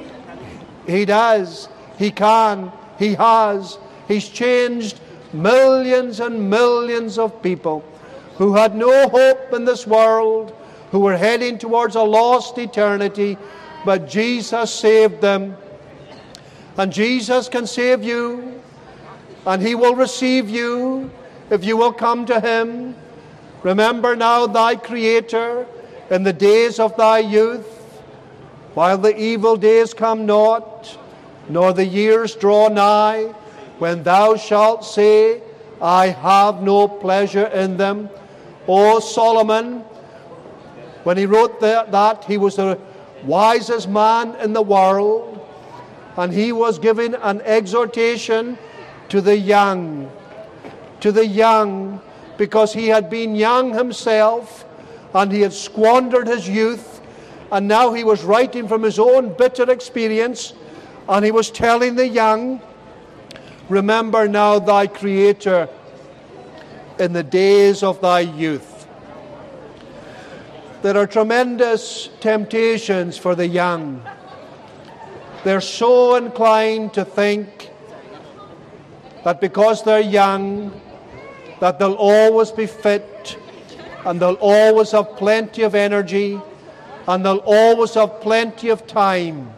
He does. He can. He has. He's changed millions and millions of people who had no hope in this world, who were heading towards a lost eternity, but Jesus saved them. And Jesus can save you, and He will receive you if you will come to Him. Remember now thy Creator in the days of thy youth, while the evil days come not, nor the years draw nigh, when thou shalt say, I have no pleasure in them. O Solomon, when he wrote that, he was the wisest man in the world, and he was giving an exhortation to the young, because he had been young himself, and he had squandered his youth, and now he was writing from his own bitter experience, and he was telling the young, remember now thy Creator in the days of thy youth. There are tremendous temptations for the young. They're so inclined to think that because they're young, that they'll always be fit, and they'll always have plenty of energy, and they'll always have plenty of time.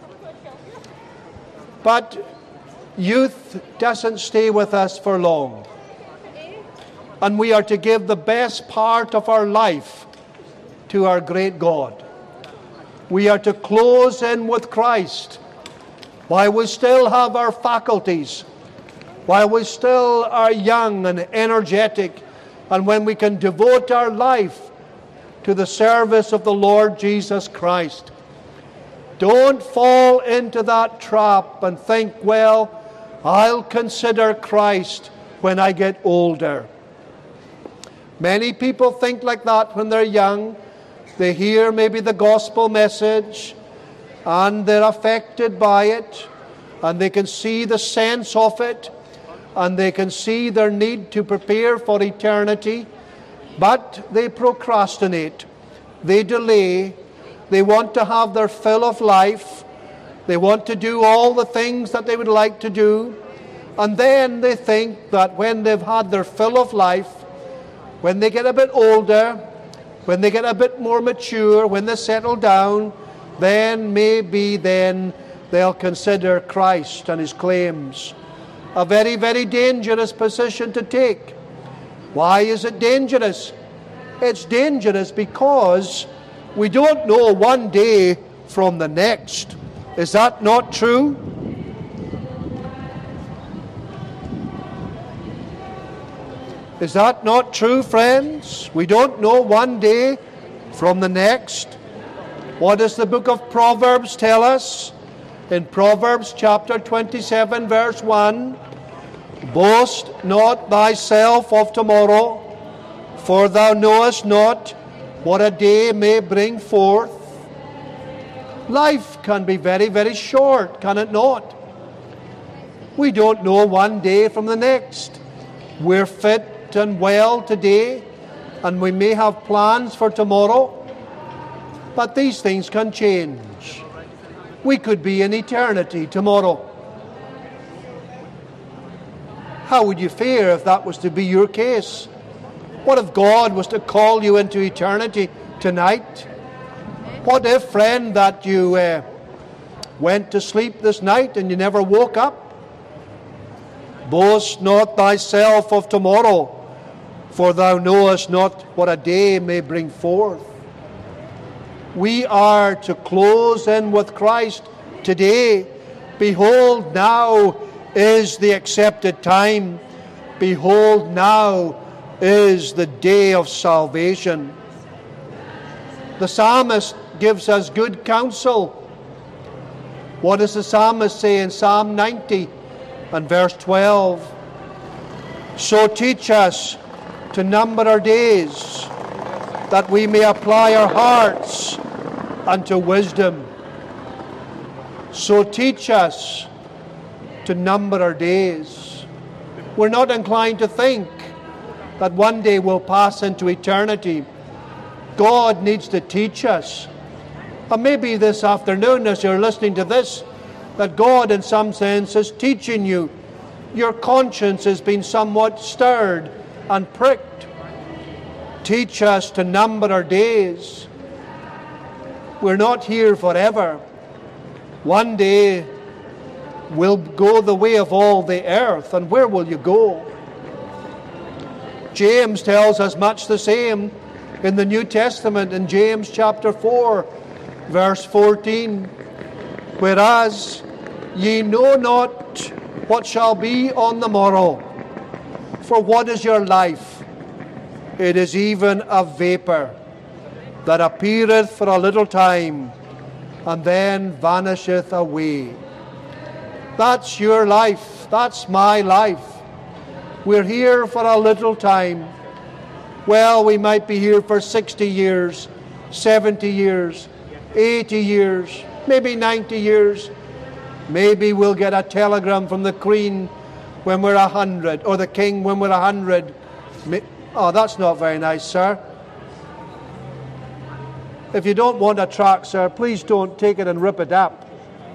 But youth doesn't stay with us for long. And we are to give the best part of our life to our great God. We are to close in with Christ while we still have our faculties, while we still are young and energetic, and when we can devote our life to the service of the Lord Jesus Christ. Don't fall into that trap and think, well, I'll consider Christ when I get older. Many people think like that when they're young. They hear maybe the gospel message and they're affected by it, and they can see the sense of it, and they can see their need to prepare for eternity, but they procrastinate, they delay, they want to have their fill of life, they want to do all the things that they would like to do, and then they think that when they've had their fill of life, when they get a bit older, when they get a bit more mature, when they settle down, then maybe then they'll consider Christ and His claims. A very, very dangerous position to take. Why is it dangerous? It's dangerous because we don't know one day from the next. Is that not true? Is that not true, friends? We don't know one day from the next. What does the book of Proverbs tell us? In Proverbs chapter 27, verse 1, boast not thyself of tomorrow, for thou knowest not what a day may bring forth. Life can be very, very short, can it not? We don't know one day from the next. We're fit and well today, and we may have plans for tomorrow, but these things can change. We could be in eternity tomorrow. How would you fare if that was to be your case? What if God was to call you into eternity tonight? What if, friend, that you went to sleep this night and you never woke up? Boast not thyself of tomorrow, for thou knowest not what a day may bring forth. We are to close in with Christ today. Behold, now is the accepted time. Behold, now is the day of salvation. The psalmist gives us good counsel. What does the psalmist say in Psalm 90 and verse 12? So teach us to number our days, that we may apply our hearts unto wisdom. So teach us to number our days. We're not inclined to think that one day we'll pass into eternity. God needs to teach us. And maybe this afternoon, as you're listening to this, that God in some sense is teaching you. Your conscience has been somewhat stirred and pricked. Teach us to number our days. We're not here forever. One day we'll go the way of all the earth. And where will you go? James tells us much the same in the New Testament, in James chapter 4, verse 14. Whereas ye know not what shall be on the morrow. For what is your life? It is even a vapor that appeareth for a little time, and then vanisheth away. That's your life. That's my life. We're here for a little time. Well, we might be here for 60 years, 70 years, 80 years, maybe 90 years. Maybe we'll get a telegram from the Queen when we're 100, or the King when we're 100. Oh, that's not very nice, sir. If you don't want a tract, sir, please don't take it and rip it up.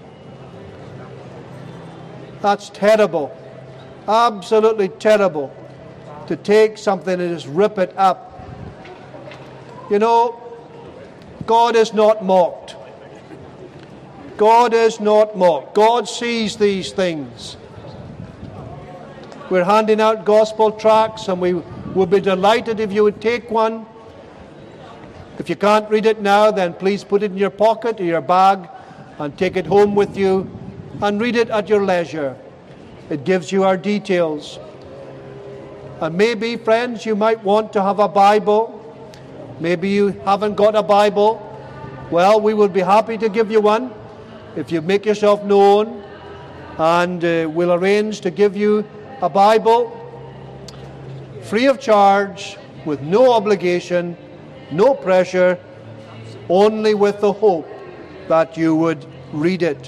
That's terrible. Absolutely terrible. To take something and just rip it up. You know, God is not mocked. God is not mocked. God sees these things. We're handing out gospel tracts, and we would be delighted if you would take one. If you can't read it now, then please put it in your pocket or your bag and take it home with you and read it at your leisure. It gives you our details. And maybe, friends, you might want to have a Bible. Maybe you haven't got a Bible. Well, we will be happy to give you one if you make yourself known, and we'll arrange to give you a Bible free of charge, with no obligation, no pressure, only with the hope that you would read it.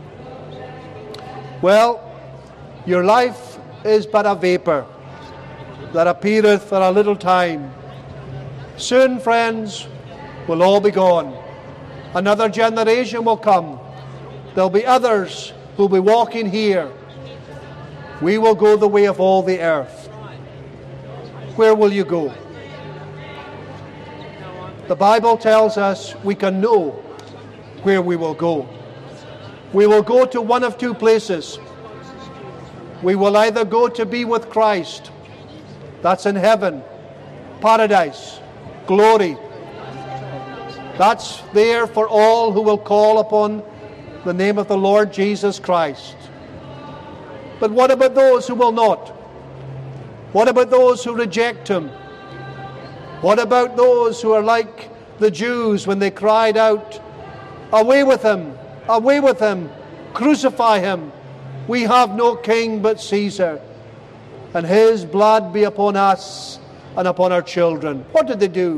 Well, your life is but a vapor that appeareth for a little time. Soon, friends, we'll all be gone. Another generation will come. There'll be others who'll be walking here. We will go the way of all the earth. Where will you go? The Bible tells us we can know where we will go. We will go to one of two places. We will either go to be with Christ. That's in heaven, paradise, glory. That's there for all who will call upon the name of the Lord Jesus Christ. But what about those who will not? What about those who reject Him? What about those who are like the Jews when they cried out, "Away with Him! Away with Him! Crucify Him! We have no king but Caesar, and His blood be upon us and upon our children." What did they do?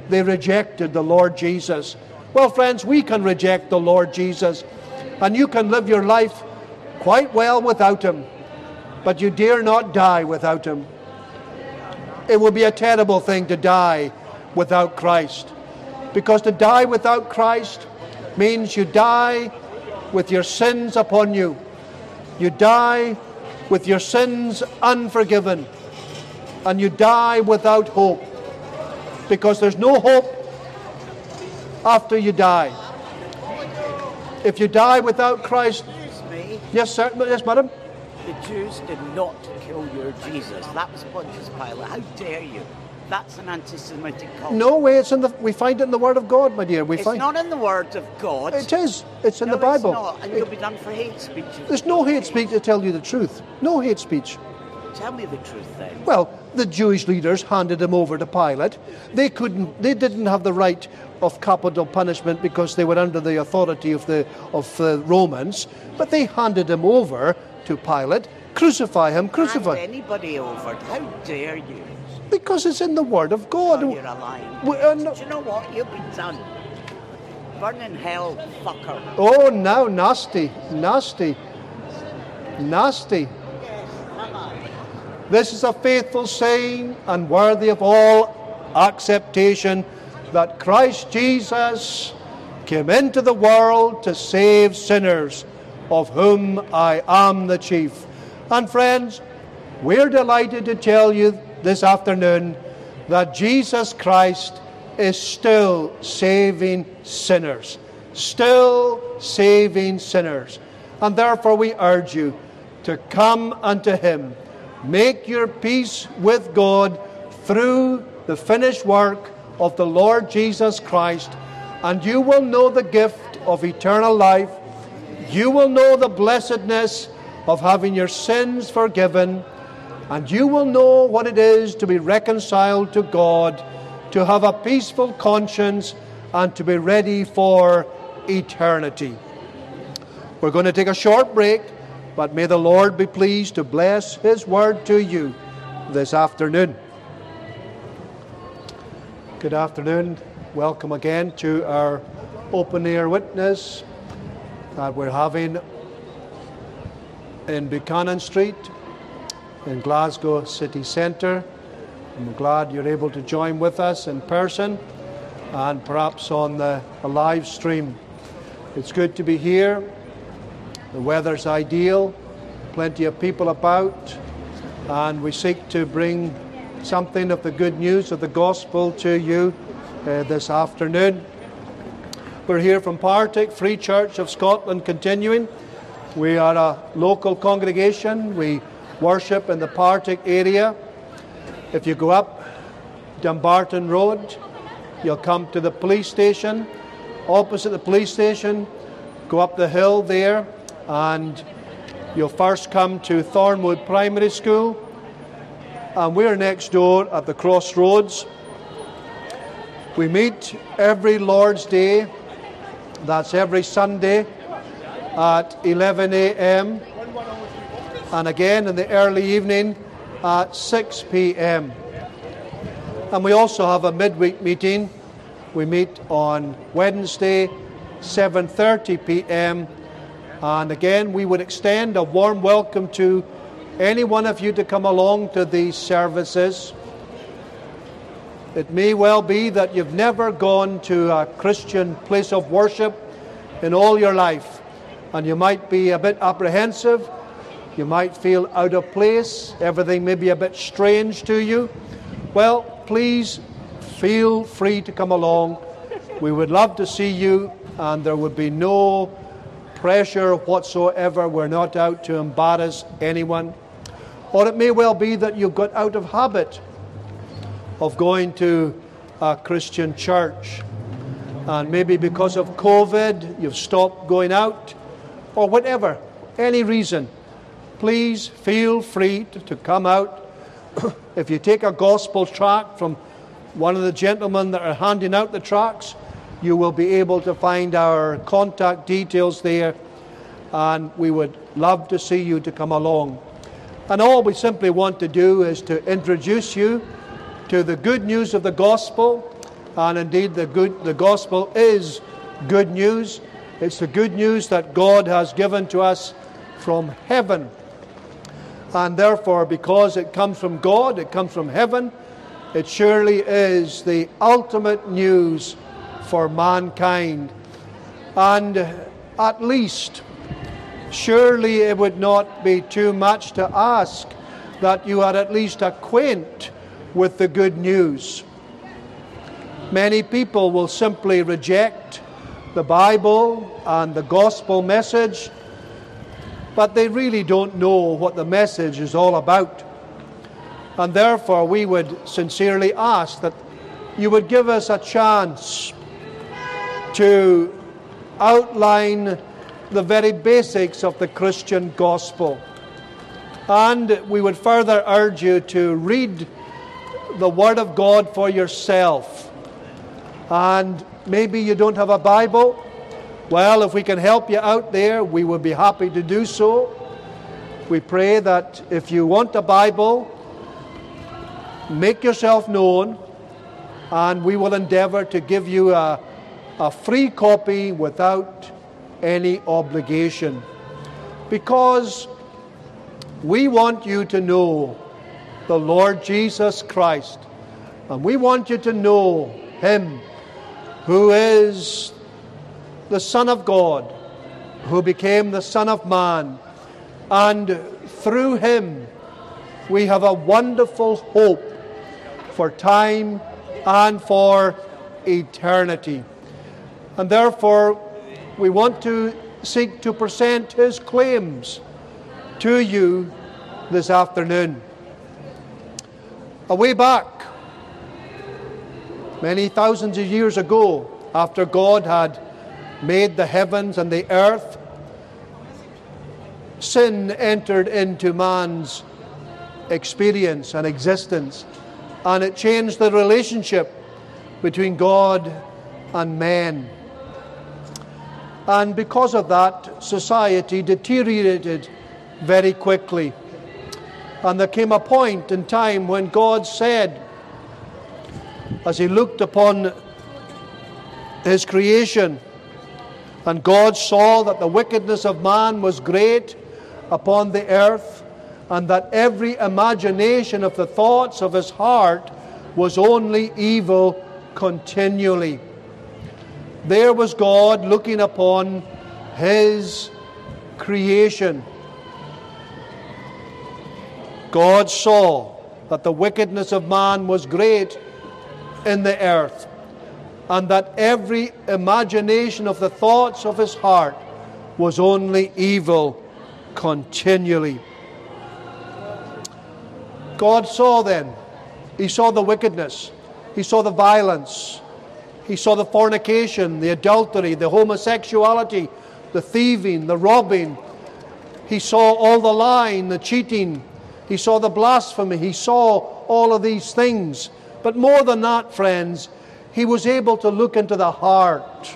they rejected the Lord Jesus. Well, friends, we can reject the Lord Jesus, and you can live your life quite well without him, but you dare not die without him. It would be a terrible thing to die without Christ, because to die without Christ means you die with your sins upon you. You die with your sins unforgiven, and you die without hope, because there's no hope after you die. If you die without Christ... Excuse me. Yes, sir. Yes, madam. The Jews did not kill your Jesus. That was Pontius Pilate. How dare you? That's an anti-Semitic cult. No way. We find it in the Word of God, my dear. It's not in the Word of God. It is. It's in the Bible. It's not. And you'll be done for hate speech. There's no hate speech, to tell you the truth. No hate speech. Tell me the truth then. Well, the Jewish leaders handed him over to Pilate. They didn't have the right of capital punishment because they were under the authority of the Romans, but they handed him over to Pilate. Crucify him, crucify. Hand anybody over. How dare you? Because it's in the Word of God. Oh, you're a lying. Do you know what? You'll be done. Burn in hell, fucker. Oh, now nasty, nasty, nasty. This is a faithful saying and worthy of all acceptation, that Christ Jesus came into the world to save sinners, of whom I am the chief. And friends, we're delighted to tell you this afternoon that Jesus Christ is still saving sinners. Still saving sinners. And therefore we urge you to come unto him. Make your peace with God through the finished work of the Lord Jesus Christ, and you will know the gift of eternal life. You will know the blessedness of having your sins forgiven, and you will know what it is to be reconciled to God, to have a peaceful conscience, and to be ready for eternity. We're going to take a short break, but may the Lord be pleased to bless his word to you this afternoon. Good afternoon. Welcome again to our open-air witness that we're having in Buchanan Street in Glasgow city centre. I'm glad you're able to join with us in person and perhaps on the live stream. It's good to be here. The weather's ideal, plenty of people about, and we seek to bring something of the good news of the gospel to you this afternoon. We're here from Partick Free Church of Scotland continuing. We are a local congregation. We worship in the Partick area. If you go up Dumbarton Road, you'll come to the police station. Opposite the police station, go up the hill there, and you'll first come to Thornwood Primary School. And we're next door at the Crossroads. We meet every Lord's Day, that's every Sunday, at 11 a.m. and again in the early evening at 6 p.m. And we also have a midweek meeting. We meet on Wednesday, 7:30 p.m. And again, we would extend a warm welcome to any one of you to come along to these services. It may well be that you've never gone to a Christian place of worship in all your life, and you might be a bit apprehensive. You might feel out of place. Everything may be a bit strange to you. Well, please feel free to come along. We would love to see you, and there would be no pressure whatsoever. We're not out to embarrass anyone. Or it may well be that you've got out of habit of going to a Christian church, and maybe because of COVID you've stopped going out, or whatever, any reason. Please feel free to come out. If you take a gospel tract from one of the gentlemen that are handing out the tracts, you will be able to find our contact details there, and we would love to see you to come along. And all we simply want to do is to introduce you to the good news of the gospel And indeed, the gospel is good news. It's the good news that God has given to us from heaven. And therefore, because it comes from God, it comes from heaven, it surely is the ultimate news for mankind. And at least, surely it would not be too much to ask that you are at least acquainted with the good news. Many people will simply reject the Bible and the gospel message, but they really don't know what the message is all about. And therefore we would sincerely ask that you would give us a chance to outline the very basics of the Christian gospel. And we would further urge you to read the Word of God for yourself. And maybe you don't have a Bible. Well, if we can help you out there, we would be happy to do so. We pray that if you want a Bible, make yourself known, and we will endeavour to give you a free copy without any obligation. Because we want you to know the Lord Jesus Christ, and we want you to know Him who is the Son of God, who became the Son of Man, and through Him we have a wonderful hope for time and for eternity. And therefore we want to seek to present His claims to you this afternoon. A way back, many thousands of years ago, after God had made the heavens and the earth, sin entered into man's experience and existence, and it changed the relationship between God and man. And because of that, society deteriorated very quickly. And there came a point in time when God said, as He looked upon His creation, and God saw that the wickedness of man was great upon the earth, and that every imagination of the thoughts of his heart was only evil continually. There was God looking upon His creation. God saw that the wickedness of man was great in the earth, and that every imagination of the thoughts of his heart was only evil continually. God saw then, He saw the wickedness, He saw the violence, He saw the fornication, the adultery, the homosexuality, the thieving, the robbing. He saw all the lying, the cheating. He saw the blasphemy. He saw all of these things. But more than that, friends, He was able to look into the heart.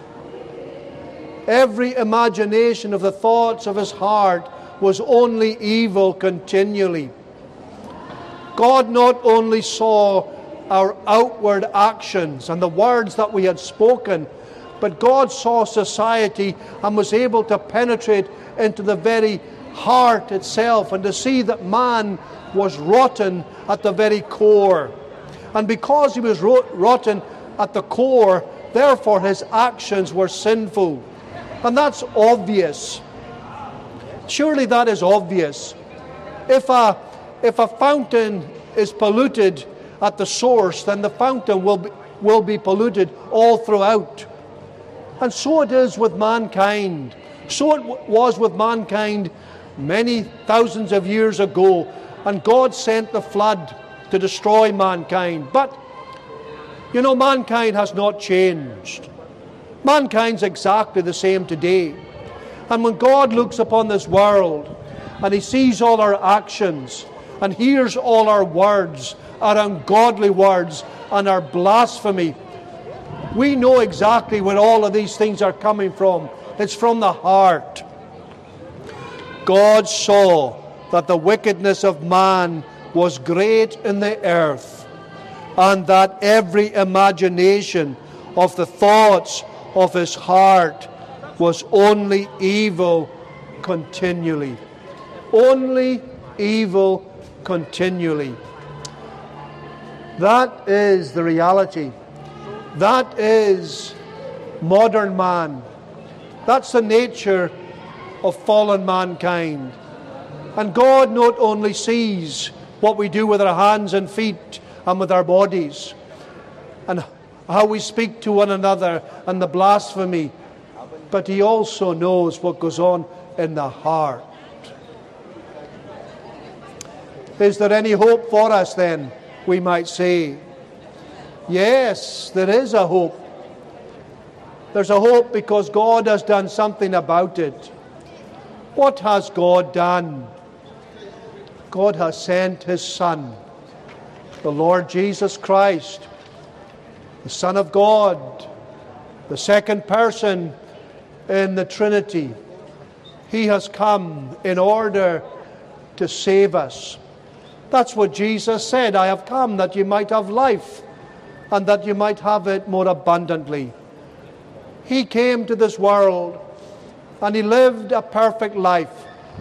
Every imagination of the thoughts of his heart was only evil continually. God not only saw our outward actions and the words that we had spoken, but God saw society and was able to penetrate into the very heart itself and to see that man was rotten at the very core. And because he was rotten at the core, therefore his actions were sinful. And that's obvious. Surely that is obvious. If a fountain is polluted at the source, then the fountain will be polluted all throughout. And so it is with mankind. So it was with mankind many thousands of years ago. And God sent the flood to destroy mankind. But, you know, mankind has not changed. Mankind's exactly the same today. And when God looks upon this world and He sees all our actions and hears all our words, our ungodly words and our blasphemy, we know exactly where all of these things are coming from. It's from the heart. God saw that the wickedness of man was great in the earth, and that every imagination of the thoughts of his heart was only evil continually. Only evil continually. That is the reality. That is modern man. That's the nature of fallen mankind. And God not only sees what we do with our hands and feet and with our bodies, and how we speak to one another and the blasphemy, but he also knows what goes on in the heart. Is there any hope for us then, we might say? Yes, there is a hope. There's a hope because God has done something about it. What has God done? God has sent his Son, the Lord Jesus Christ, the Son of God, the second person in the Trinity. He has come in order to save us. That's what Jesus said. I have come that you might have life and that you might have it more abundantly. He came to this world and he lived a perfect life.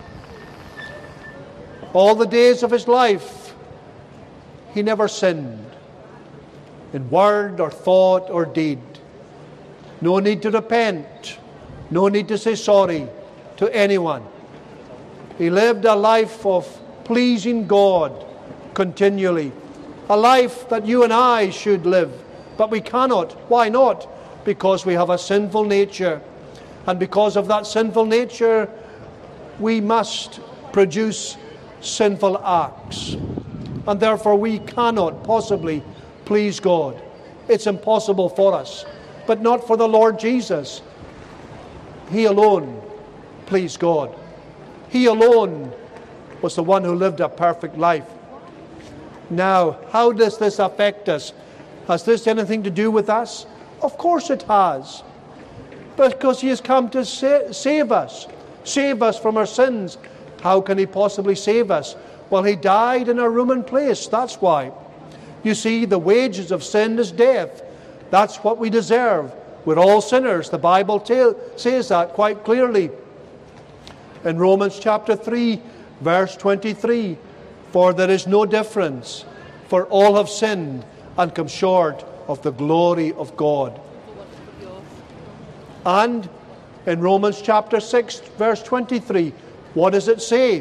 All the days of his life, he never sinned in word or thought or deed. No need to repent. No need to say sorry to anyone. He lived a life of pleasing God continually. A life that you and I should live. But we cannot. Why not? Because we have a sinful nature. And because of that sinful nature, we must produce sinful acts. And therefore we cannot possibly please God. It's impossible for us. But not for the Lord Jesus. He alone pleased God. He alone was the one who lived a perfect life. Now, how does this affect us? Has this anything to do with us? Of course it has. Because he has come to save us from our sins. How can he possibly save us? Well, he died in our room and place. That's why. You see, the wages of sin is death. That's what we deserve. We're all sinners. The Bible says that quite clearly. In Romans chapter 3, verse 23, for there is no difference, for all have sinned and come short of the glory of God. And in Romans chapter 6, verse 23, what does it say?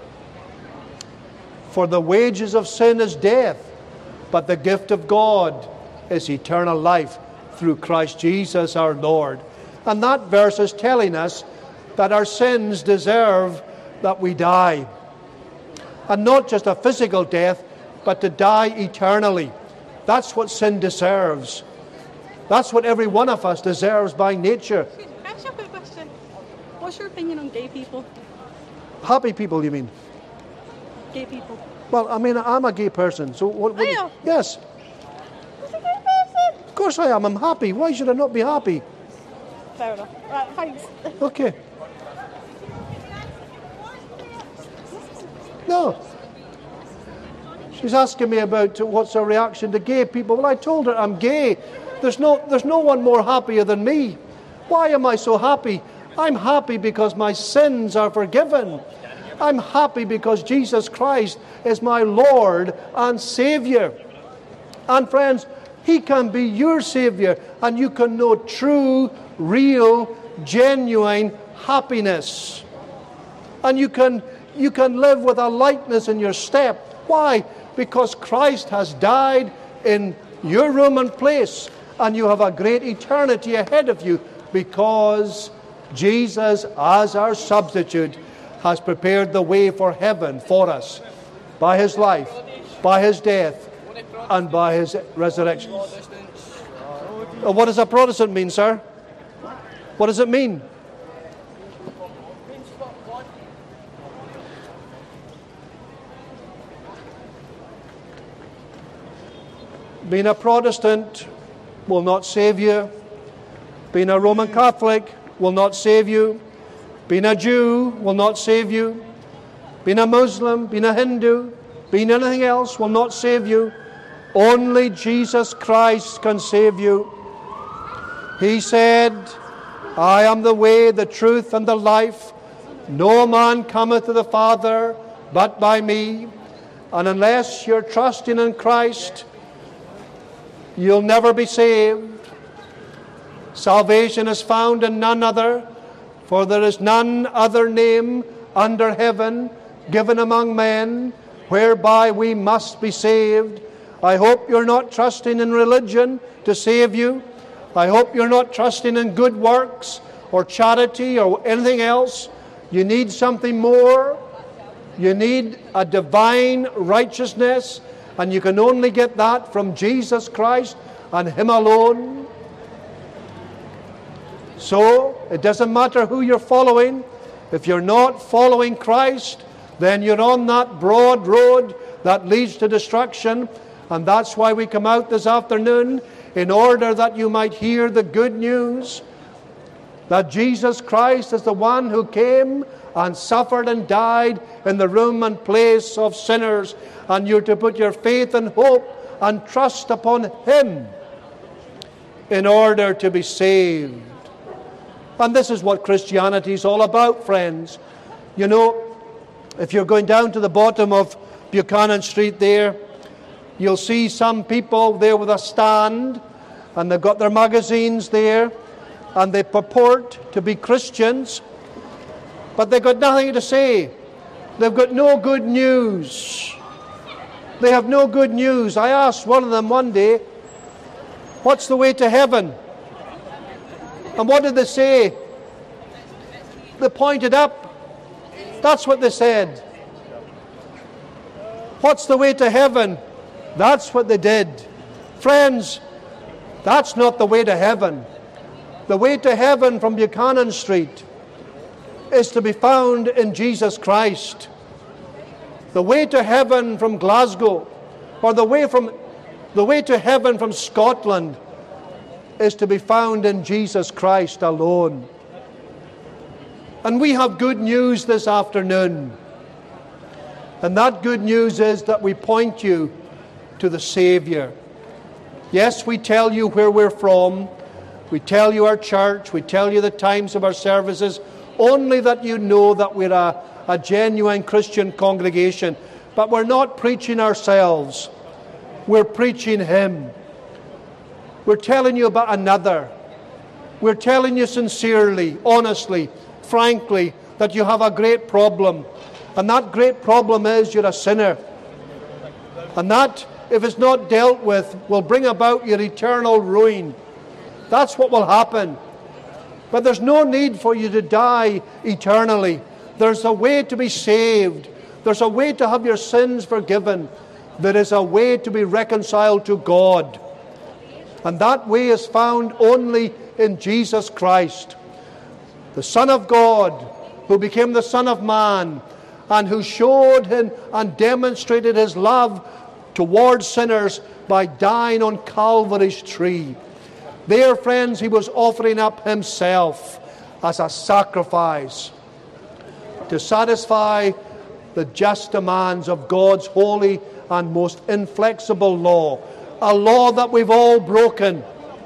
For the wages of sin is death, but the gift of God is eternal life through Christ Jesus our Lord. And that verse is telling us that our sins deserve that we die. And not just a physical death, but to die eternally. That's what sin deserves. That's what every one of us deserves by nature. Excuse me, can I ask you a quick question? What's your opinion on gay people? Happy people, you mean? Gay people. Well, I mean, I'm a gay person, so what? Are you? Yes. Who's a gay person? Of course I am. I'm happy. Why should I not be happy? Fair enough. Right, thanks. Okay. No. She's asking me about what's her reaction to gay people. Well, I told her I'm gay. There's no one more happier than me. Why am I so happy? I'm happy because my sins are forgiven. I'm happy because Jesus Christ is my Lord and Savior. And friends, He can be your Savior, and you can know true, real, genuine happiness. And you can live with a lightness in your step. Why? Because Christ has died in your room and place, and you have a great eternity ahead of you because Jesus, as our substitute, has prepared the way for heaven for us by His life, by His death, and by His resurrection. What does a Protestant mean, sir? What does it mean? Being a Protestant will not save you. Being a Roman Catholic will not save you. Being a Jew will not save you. Being a Muslim, being a Hindu, being anything else will not save you. Only Jesus Christ can save you. He said, I am the way, the truth, and the life. No man cometh to the Father but by me. And unless you're trusting in Christ, you'll never be saved. Salvation is found in none other, for there is none other name under heaven given among men whereby we must be saved. I hope you're not trusting in religion to save you. I hope you're not trusting in good works or charity or anything else. You need something more. You need a divine righteousness, and you can only get that from Jesus Christ and Him alone. So, it doesn't matter who you're following. If you're not following Christ, then you're on that broad road that leads to destruction. And that's why we come out this afternoon, in order that you might hear the good news that Jesus Christ is the one who came and suffered and died in the room and place of sinners. And you're to put your faith and hope and trust upon Him in order to be saved. And this is what Christianity is all about, friends. You know, if you're going down to the bottom of Buchanan Street there, you'll see some people there with a stand, and they've got their magazines there, and they purport to be Christians, but they've got nothing to say. They've got no good news. They have no good news. I asked one of them one day, what's the way to heaven? And what did they say? They pointed up. That's what they said. What's the way to heaven? That's what they did. Friends, that's not the way to heaven. The way to heaven from Buchanan Street is to be found in Jesus Christ. The way to heaven from Glasgow, or the way to heaven from Scotland, is to be found in Jesus Christ alone. And we have good news this afternoon. And that good news is that we point you to the Savior. Yes, we tell you where we're from. We tell you our church. We tell you the times of our services, only that you know that we're a genuine Christian congregation. But we're not preaching ourselves. We're preaching Him. We're telling you about another. We're telling you sincerely, honestly, frankly, that you have a great problem. And that great problem is you're a sinner. And that, if it's not dealt with, will bring about your eternal ruin. That's what will happen. But there's no need for you to die eternally. There's a way to be saved. There's a way to have your sins forgiven. There is a way to be reconciled to God. And that way is found only in Jesus Christ, the Son of God, who became the Son of Man, and who showed and demonstrated His love towards sinners by dying on Calvary's tree. There, friends, He was offering up Himself as a sacrifice to satisfy the just demands of God's holy and most inflexible law. A law that we've all broken.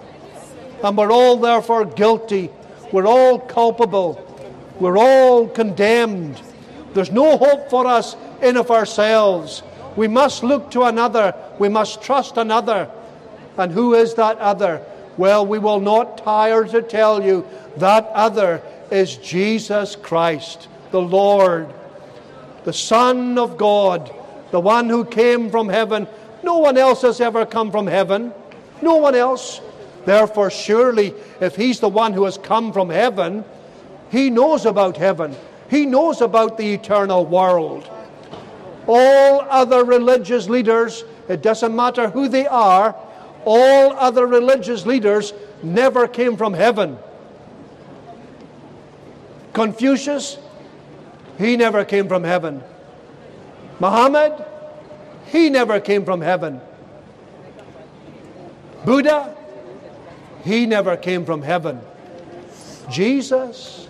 And we're all therefore guilty. We're all culpable. We're all condemned. There's no hope for us in of ourselves. We must look to another. We must trust another. And who is that other? Well, we will not tire to tell you that other is Jesus Christ, the Lord, the Son of God, the one who came from heaven. No one else has ever come from heaven. No one else. Therefore, surely, if He's the one who has come from heaven, He knows about heaven. He knows about the eternal world. All other religious leaders, it doesn't matter who they are, all other religious leaders never came from heaven. Confucius, he never came from heaven. Muhammad, he never came from heaven. Buddha, he never came from heaven. Jesus,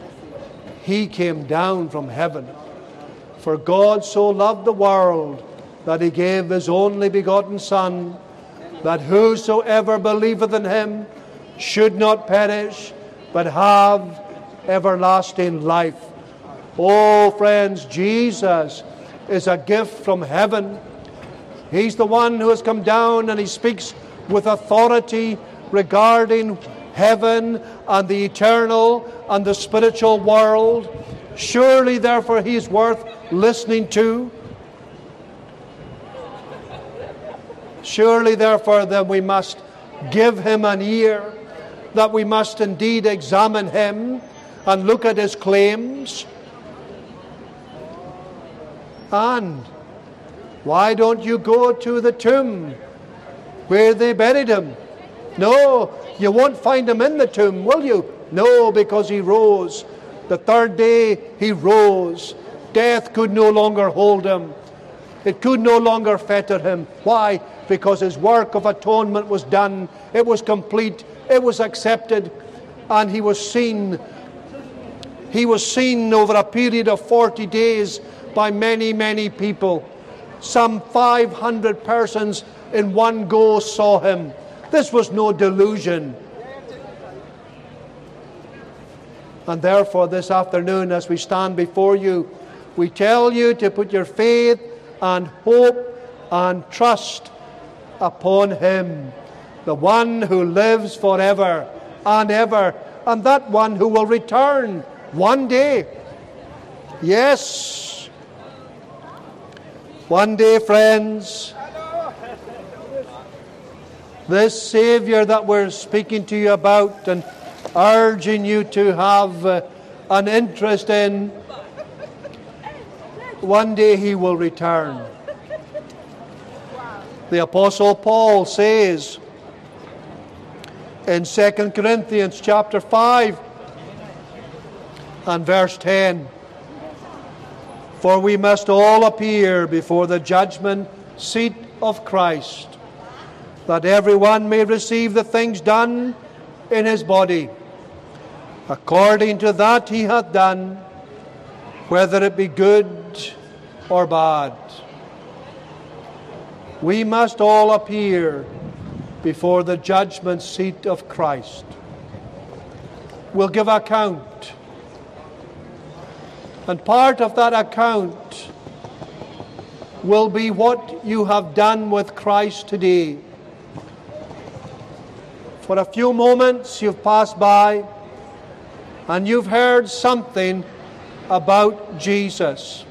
He came down from heaven. For God so loved the world that he gave his only begotten Son, that whosoever believeth in him should not perish, but have everlasting life. Oh, friends, Jesus is a gift from heaven. He's the one who has come down, and he speaks with authority regarding heaven and the eternal and the spiritual world. Surely, therefore, he is worth listening to. Surely, therefore, then we must give him an ear, that we must indeed examine him and look at his claims. And why don't you go to the tomb where they buried him? No, you won't find him in the tomb, will you? No, because he rose. The third day he rose. Death could no longer hold him. It could no longer fetter him. Why? Because his work of atonement was done. It was complete. It was accepted. And he was seen. He was seen over a period of 40 days by many, many people. Some 500 persons in one go saw him. This was no delusion. And therefore, this afternoon, as we stand before you, we tell you to put your faith and hope and trust upon him, the one who lives forever and ever, and that one who will return one day. Yes, one day, friends, this Saviour that we're speaking to you about and urging you to have an interest in, one day he will return. The Apostle Paul says in 2 Corinthians chapter 5 and verse 10, "For we must all appear before the judgment seat of Christ, that everyone may receive the things done in his body, according to that he hath done, whether it be good or bad." We must all appear before the judgment seat of Christ. We'll give account. And part of that account will be what you have done with Christ today. For a few moments you've passed by and you've heard something about Jesus.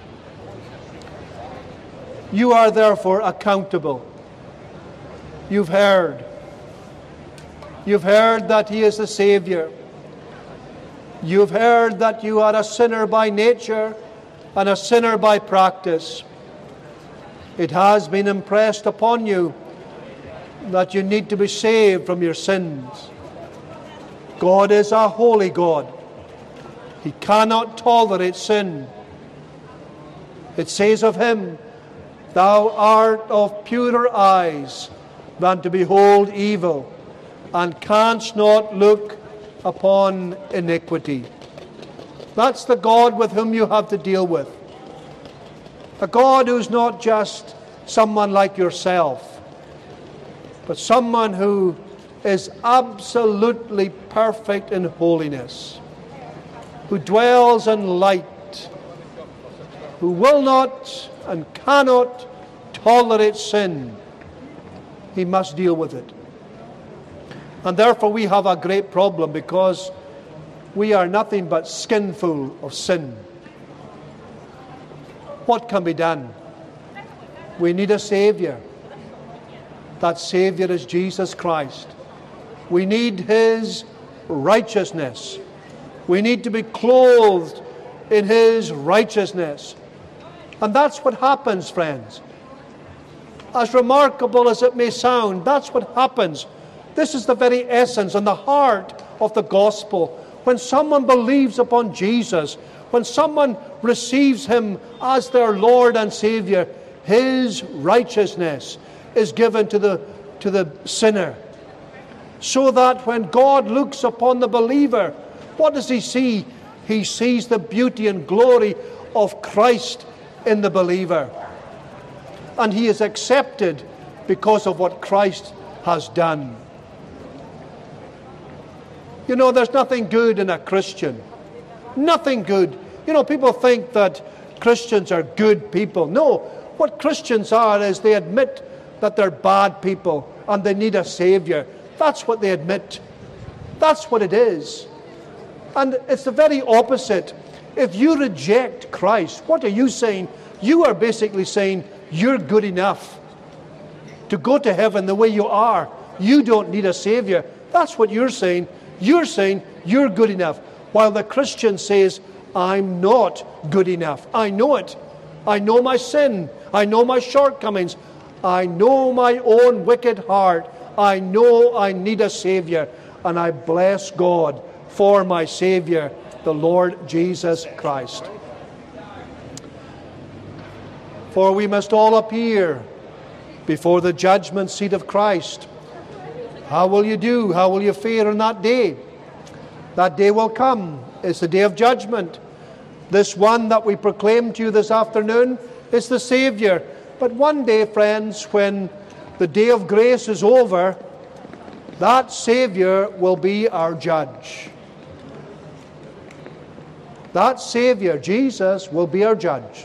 You are therefore accountable. You've heard. You've heard that he is the Saviour. You've heard that you are a sinner by nature and a sinner by practice. It has been impressed upon you that you need to be saved from your sins. God is a holy God. He cannot tolerate sin. It says of him, "Thou art of purer eyes than to behold evil, and canst not look upon iniquity." That's the God with whom you have to deal with. A God who's not just someone like yourself, but someone who is absolutely perfect in holiness, who dwells in light, who will not and cannot tolerate sin. He must deal with it. And therefore we have a great problem, because we are nothing but skinful of sin. What can be done? We need a Saviour. That Saviour is Jesus Christ. We need his righteousness. We need to be clothed in his righteousness. And that's what happens, friends. As remarkable as it may sound, that's what happens. This is the very essence and the heart of the gospel. When someone believes upon Jesus, when someone receives him as their Lord and Saviour, his righteousness is given to the sinner. So that when God looks upon the believer, what does he see? He sees the beauty and glory of Christ in the believer. and he is accepted because of what Christ has done. You know, there's nothing good in a Christian. Nothing good. You know, people think that Christians are good people. No, what Christians are is they admit that they're bad people and they need a Saviour. That's what they admit. That's what it is. And it's the very opposite. If you reject Christ, what are you saying? You are basically saying you're good enough to go to heaven the way you are. You don't need a Saviour. That's what you're saying. You're saying you're good enough. While the Christian says, I'm not good enough. I know it. I know my sin. I know my shortcomings. I know my own wicked heart. I know I need a Saviour. And I bless God for my Saviour, the Lord Jesus Christ. For we must all appear before the judgment seat of Christ. How will you do? How will you fare on that day? That day will come. It's the day of judgment. This one that we proclaim to you this afternoon is the Saviour. But one day, friends, when the day of grace is over, that Saviour will be our judge. That Saviour, Jesus, will be our judge.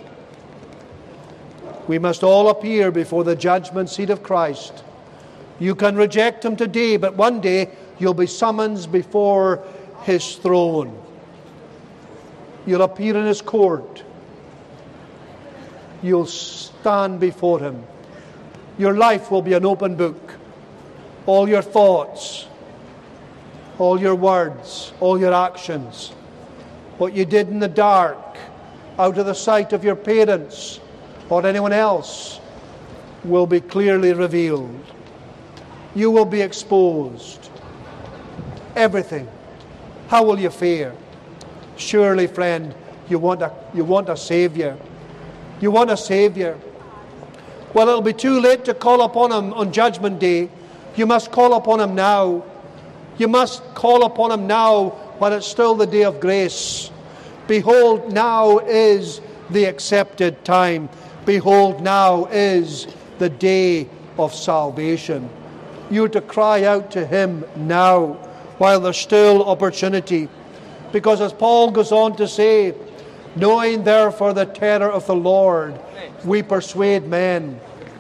We must all appear before the judgment seat of Christ. You can reject Him today, but one day you'll be summoned before His throne. You'll appear in His court. You'll stand before Him. Your life will be an open book. All your thoughts, all your words, all your actions, what you did in the dark, out of the sight of your parents or anyone else, will be clearly revealed. You will be exposed. Everything. How will you fare? Surely, friend, you want a Saviour. You want a Saviour. Well, it'll be too late to call upon Him on Judgment Day. You must call upon Him now. You must call upon Him now while it's still the day of grace. Behold, now is the accepted time. Behold, now is the day of salvation. You're to cry out to Him now while there's still opportunity. Because as Paul goes on to say, knowing therefore the terror of the Lord, we persuade men.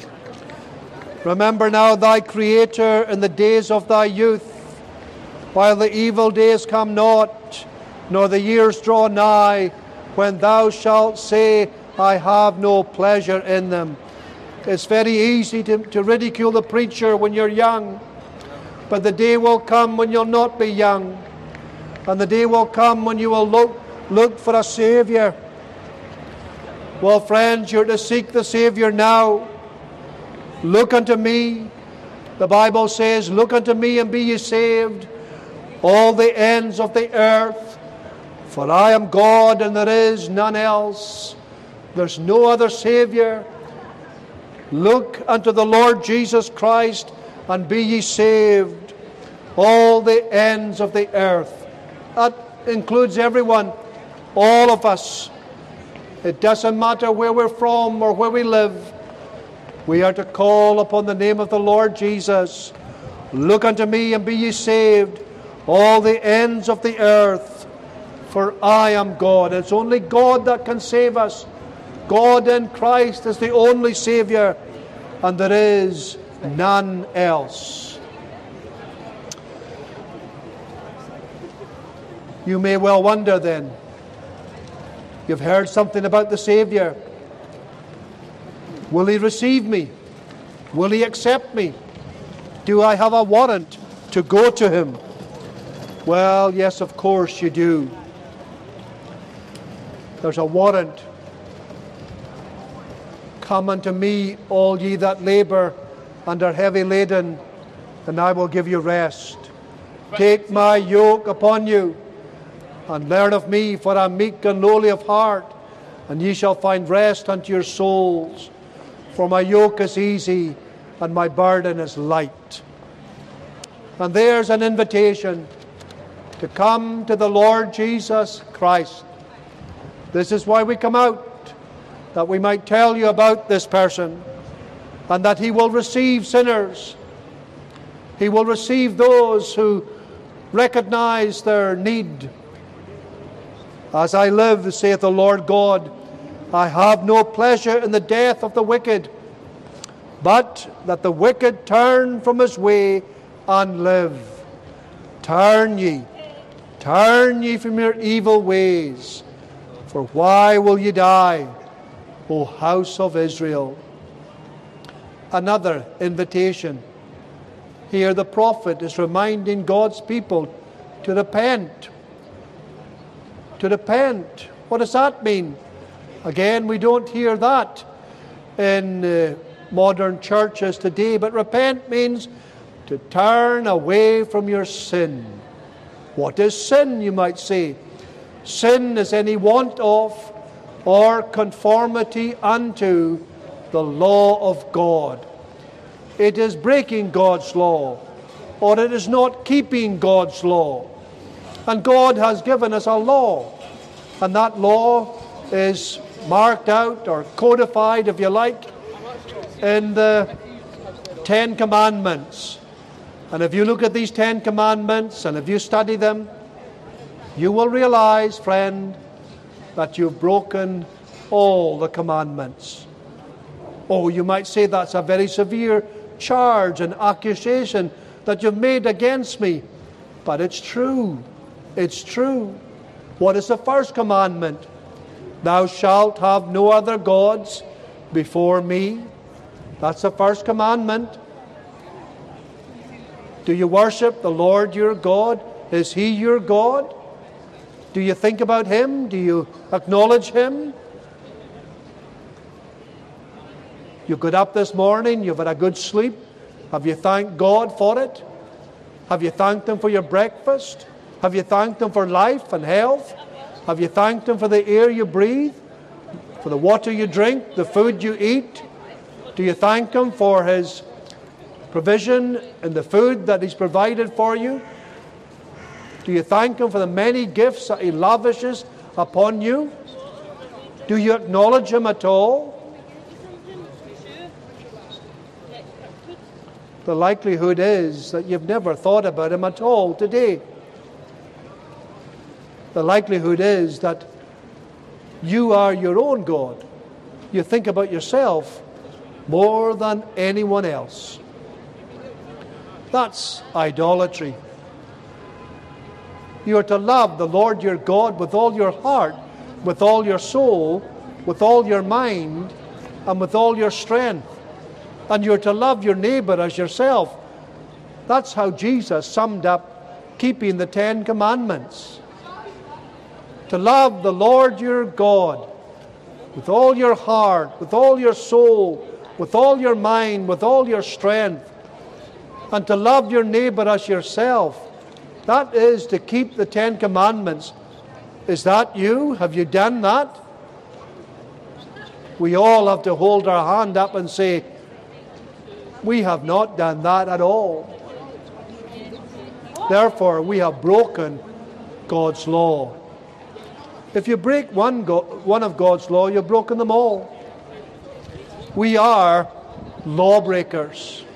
Remember now thy Creator in the days of thy youth, while the evil days come not, nor the years draw nigh, when thou shalt say, I have no pleasure in them. It's very easy to ridicule the preacher when you're young, but the day will come when you'll not be young, and the day will come when you will look for a Saviour. Well, friends, you're to seek the Saviour now. Look unto me. The Bible says, look unto me and be ye saved, all the ends of the earth. For I am God and there is none else. There's no other Saviour. Look unto the Lord Jesus Christ and be ye saved, all the ends of the earth. That includes everyone, all of us. It doesn't matter where we're from or where we live. We are to call upon the name of the Lord Jesus. Look unto me and be ye saved, all the ends of the earth. For I am God. It's only God that can save us. God in Christ is the only Saviour, and there is none else. You may well wonder then, you've heard something about the Saviour. Will He receive me? Will He accept me? Do I have a warrant to go to Him? Well, yes, of course you do. There's a warrant. Come unto me, all ye that labour and are heavy laden, and I will give you rest. Take my yoke upon you, and learn of me, for I am meek and lowly of heart, and ye shall find rest unto your souls. For my yoke is easy, and my burden is light. And there's an invitation to come to the Lord Jesus Christ. This is why we come out, that we might tell you about this person. and that he will receive sinners. He will receive those who recognize their need. As I live, saith the Lord God, I have no pleasure in the death of the wicked, but that the wicked turn from his way and live. Turn ye from your evil ways. For why will ye die, O house of Israel? Another invitation. Here the prophet is reminding God's people to repent. To repent. What does that mean? Again, we don't hear that in modern churches today, but repent means to turn away from your sin. What is sin, you might say? Sin is any want of or conformity unto the law of God. It is breaking God's law, or it is not keeping God's law. And God has given us a law, and that law is marked out or codified, if you like, in the 10 Commandments. And if you look at these 10 Commandments, and if you study them, you will realize, friend, that you've broken all the commandments. Oh, you might say that's a very severe charge and accusation that you've made against me. But it's true. It's true. What is the first commandment? Thou shalt have no other gods before me. That's the first commandment. Do you worship the Lord your God? Is He your God? Do you think about Him? Do you acknowledge Him? You got up this morning, you've had a good sleep. Have you thanked God for it? Have you thanked Him for your breakfast? Have you thanked Him for life and health? Have you thanked Him for the air you breathe? For the water you drink? The food you eat? Do you thank Him for His provision and the food that He's provided for you? Do you thank Him for the many gifts that He lavishes upon you? Do you acknowledge Him at all? The likelihood is that you've never thought about Him at all today. The likelihood is that you are your own God. You think about yourself more than anyone else. That's idolatry. You are to love the Lord your God with all your heart, with all your soul, with all your mind, and with all your strength. And you're to love your neighbor as yourself. That's how Jesus summed up keeping the 10 Commandments. To love the Lord your God with all your heart, with all your soul, with all your mind, with all your strength. And to love your neighbor as yourself. That is to keep the 10 Commandments. Is that you? Have you done that? We all have to hold our hand up and say, we have not done that at all. Therefore, we have broken God's law. If you break one of God's law, you've broken them all. We are lawbreakers.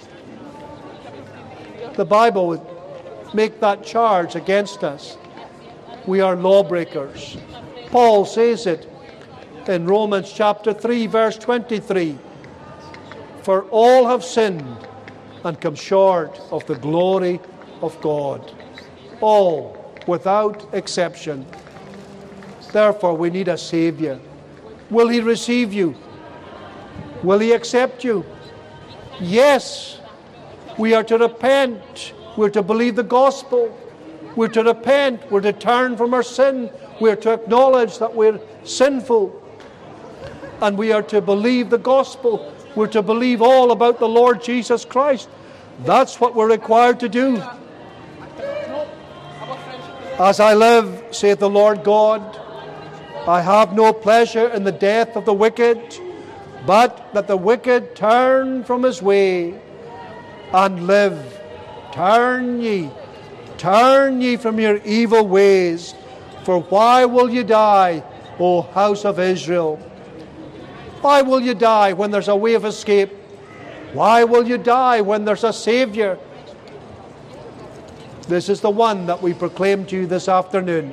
The Bible would make that charge against us. We are lawbreakers. Paul says it in Romans chapter 3, verse 23. For all have sinned and come short of the glory of God. All, without exception. Therefore, we need a Savior. Will He receive you? Will He accept you? Yes. We are to repent. We're to believe the gospel. We're to repent. We're to turn from our sin. We're to acknowledge that we're sinful. And we are to believe the gospel. We're to believe all about the Lord Jesus Christ. That's what we're required to do. As I live, saith the Lord God, I have no pleasure in the death of the wicked, but that the wicked turn from his way and live. Turn ye from your evil ways. For why will you die, O house of Israel? Why will you die when there's a way of escape? Why will you die when there's a Savior? This is the one that we proclaim to you this afternoon.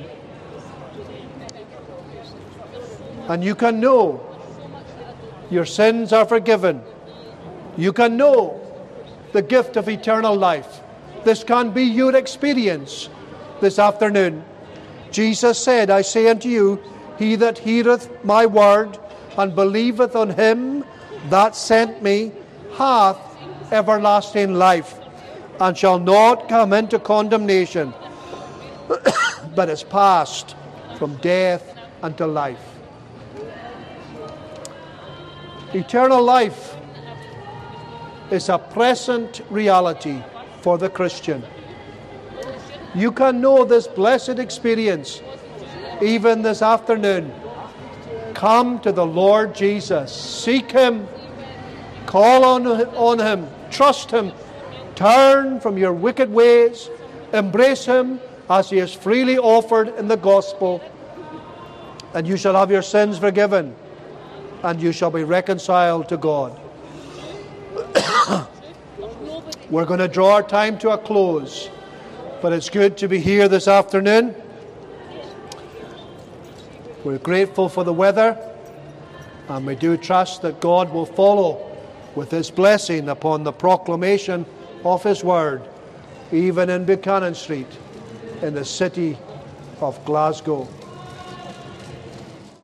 And you can know your sins are forgiven. You can know the gift of eternal life. This can be your experience this afternoon. Jesus said, I say unto you, he that heareth my word and believeth on him that sent me hath everlasting life, and shall not come into condemnation, but is passed from death unto life. Eternal life is a present reality for the Christian. You can know this blessed experience even this afternoon. Come to the Lord Jesus. Seek him. Call on him. Trust him. Turn from your wicked ways. Embrace him as he is freely offered in the gospel. And you shall have your sins forgiven. And you shall be reconciled to God. We're going to draw our time to a close. But it's good to be here this afternoon. We're grateful for the weather. And we do trust that God will follow with his blessing upon the proclamation of his word, even in Buchanan Street, in the city of Glasgow.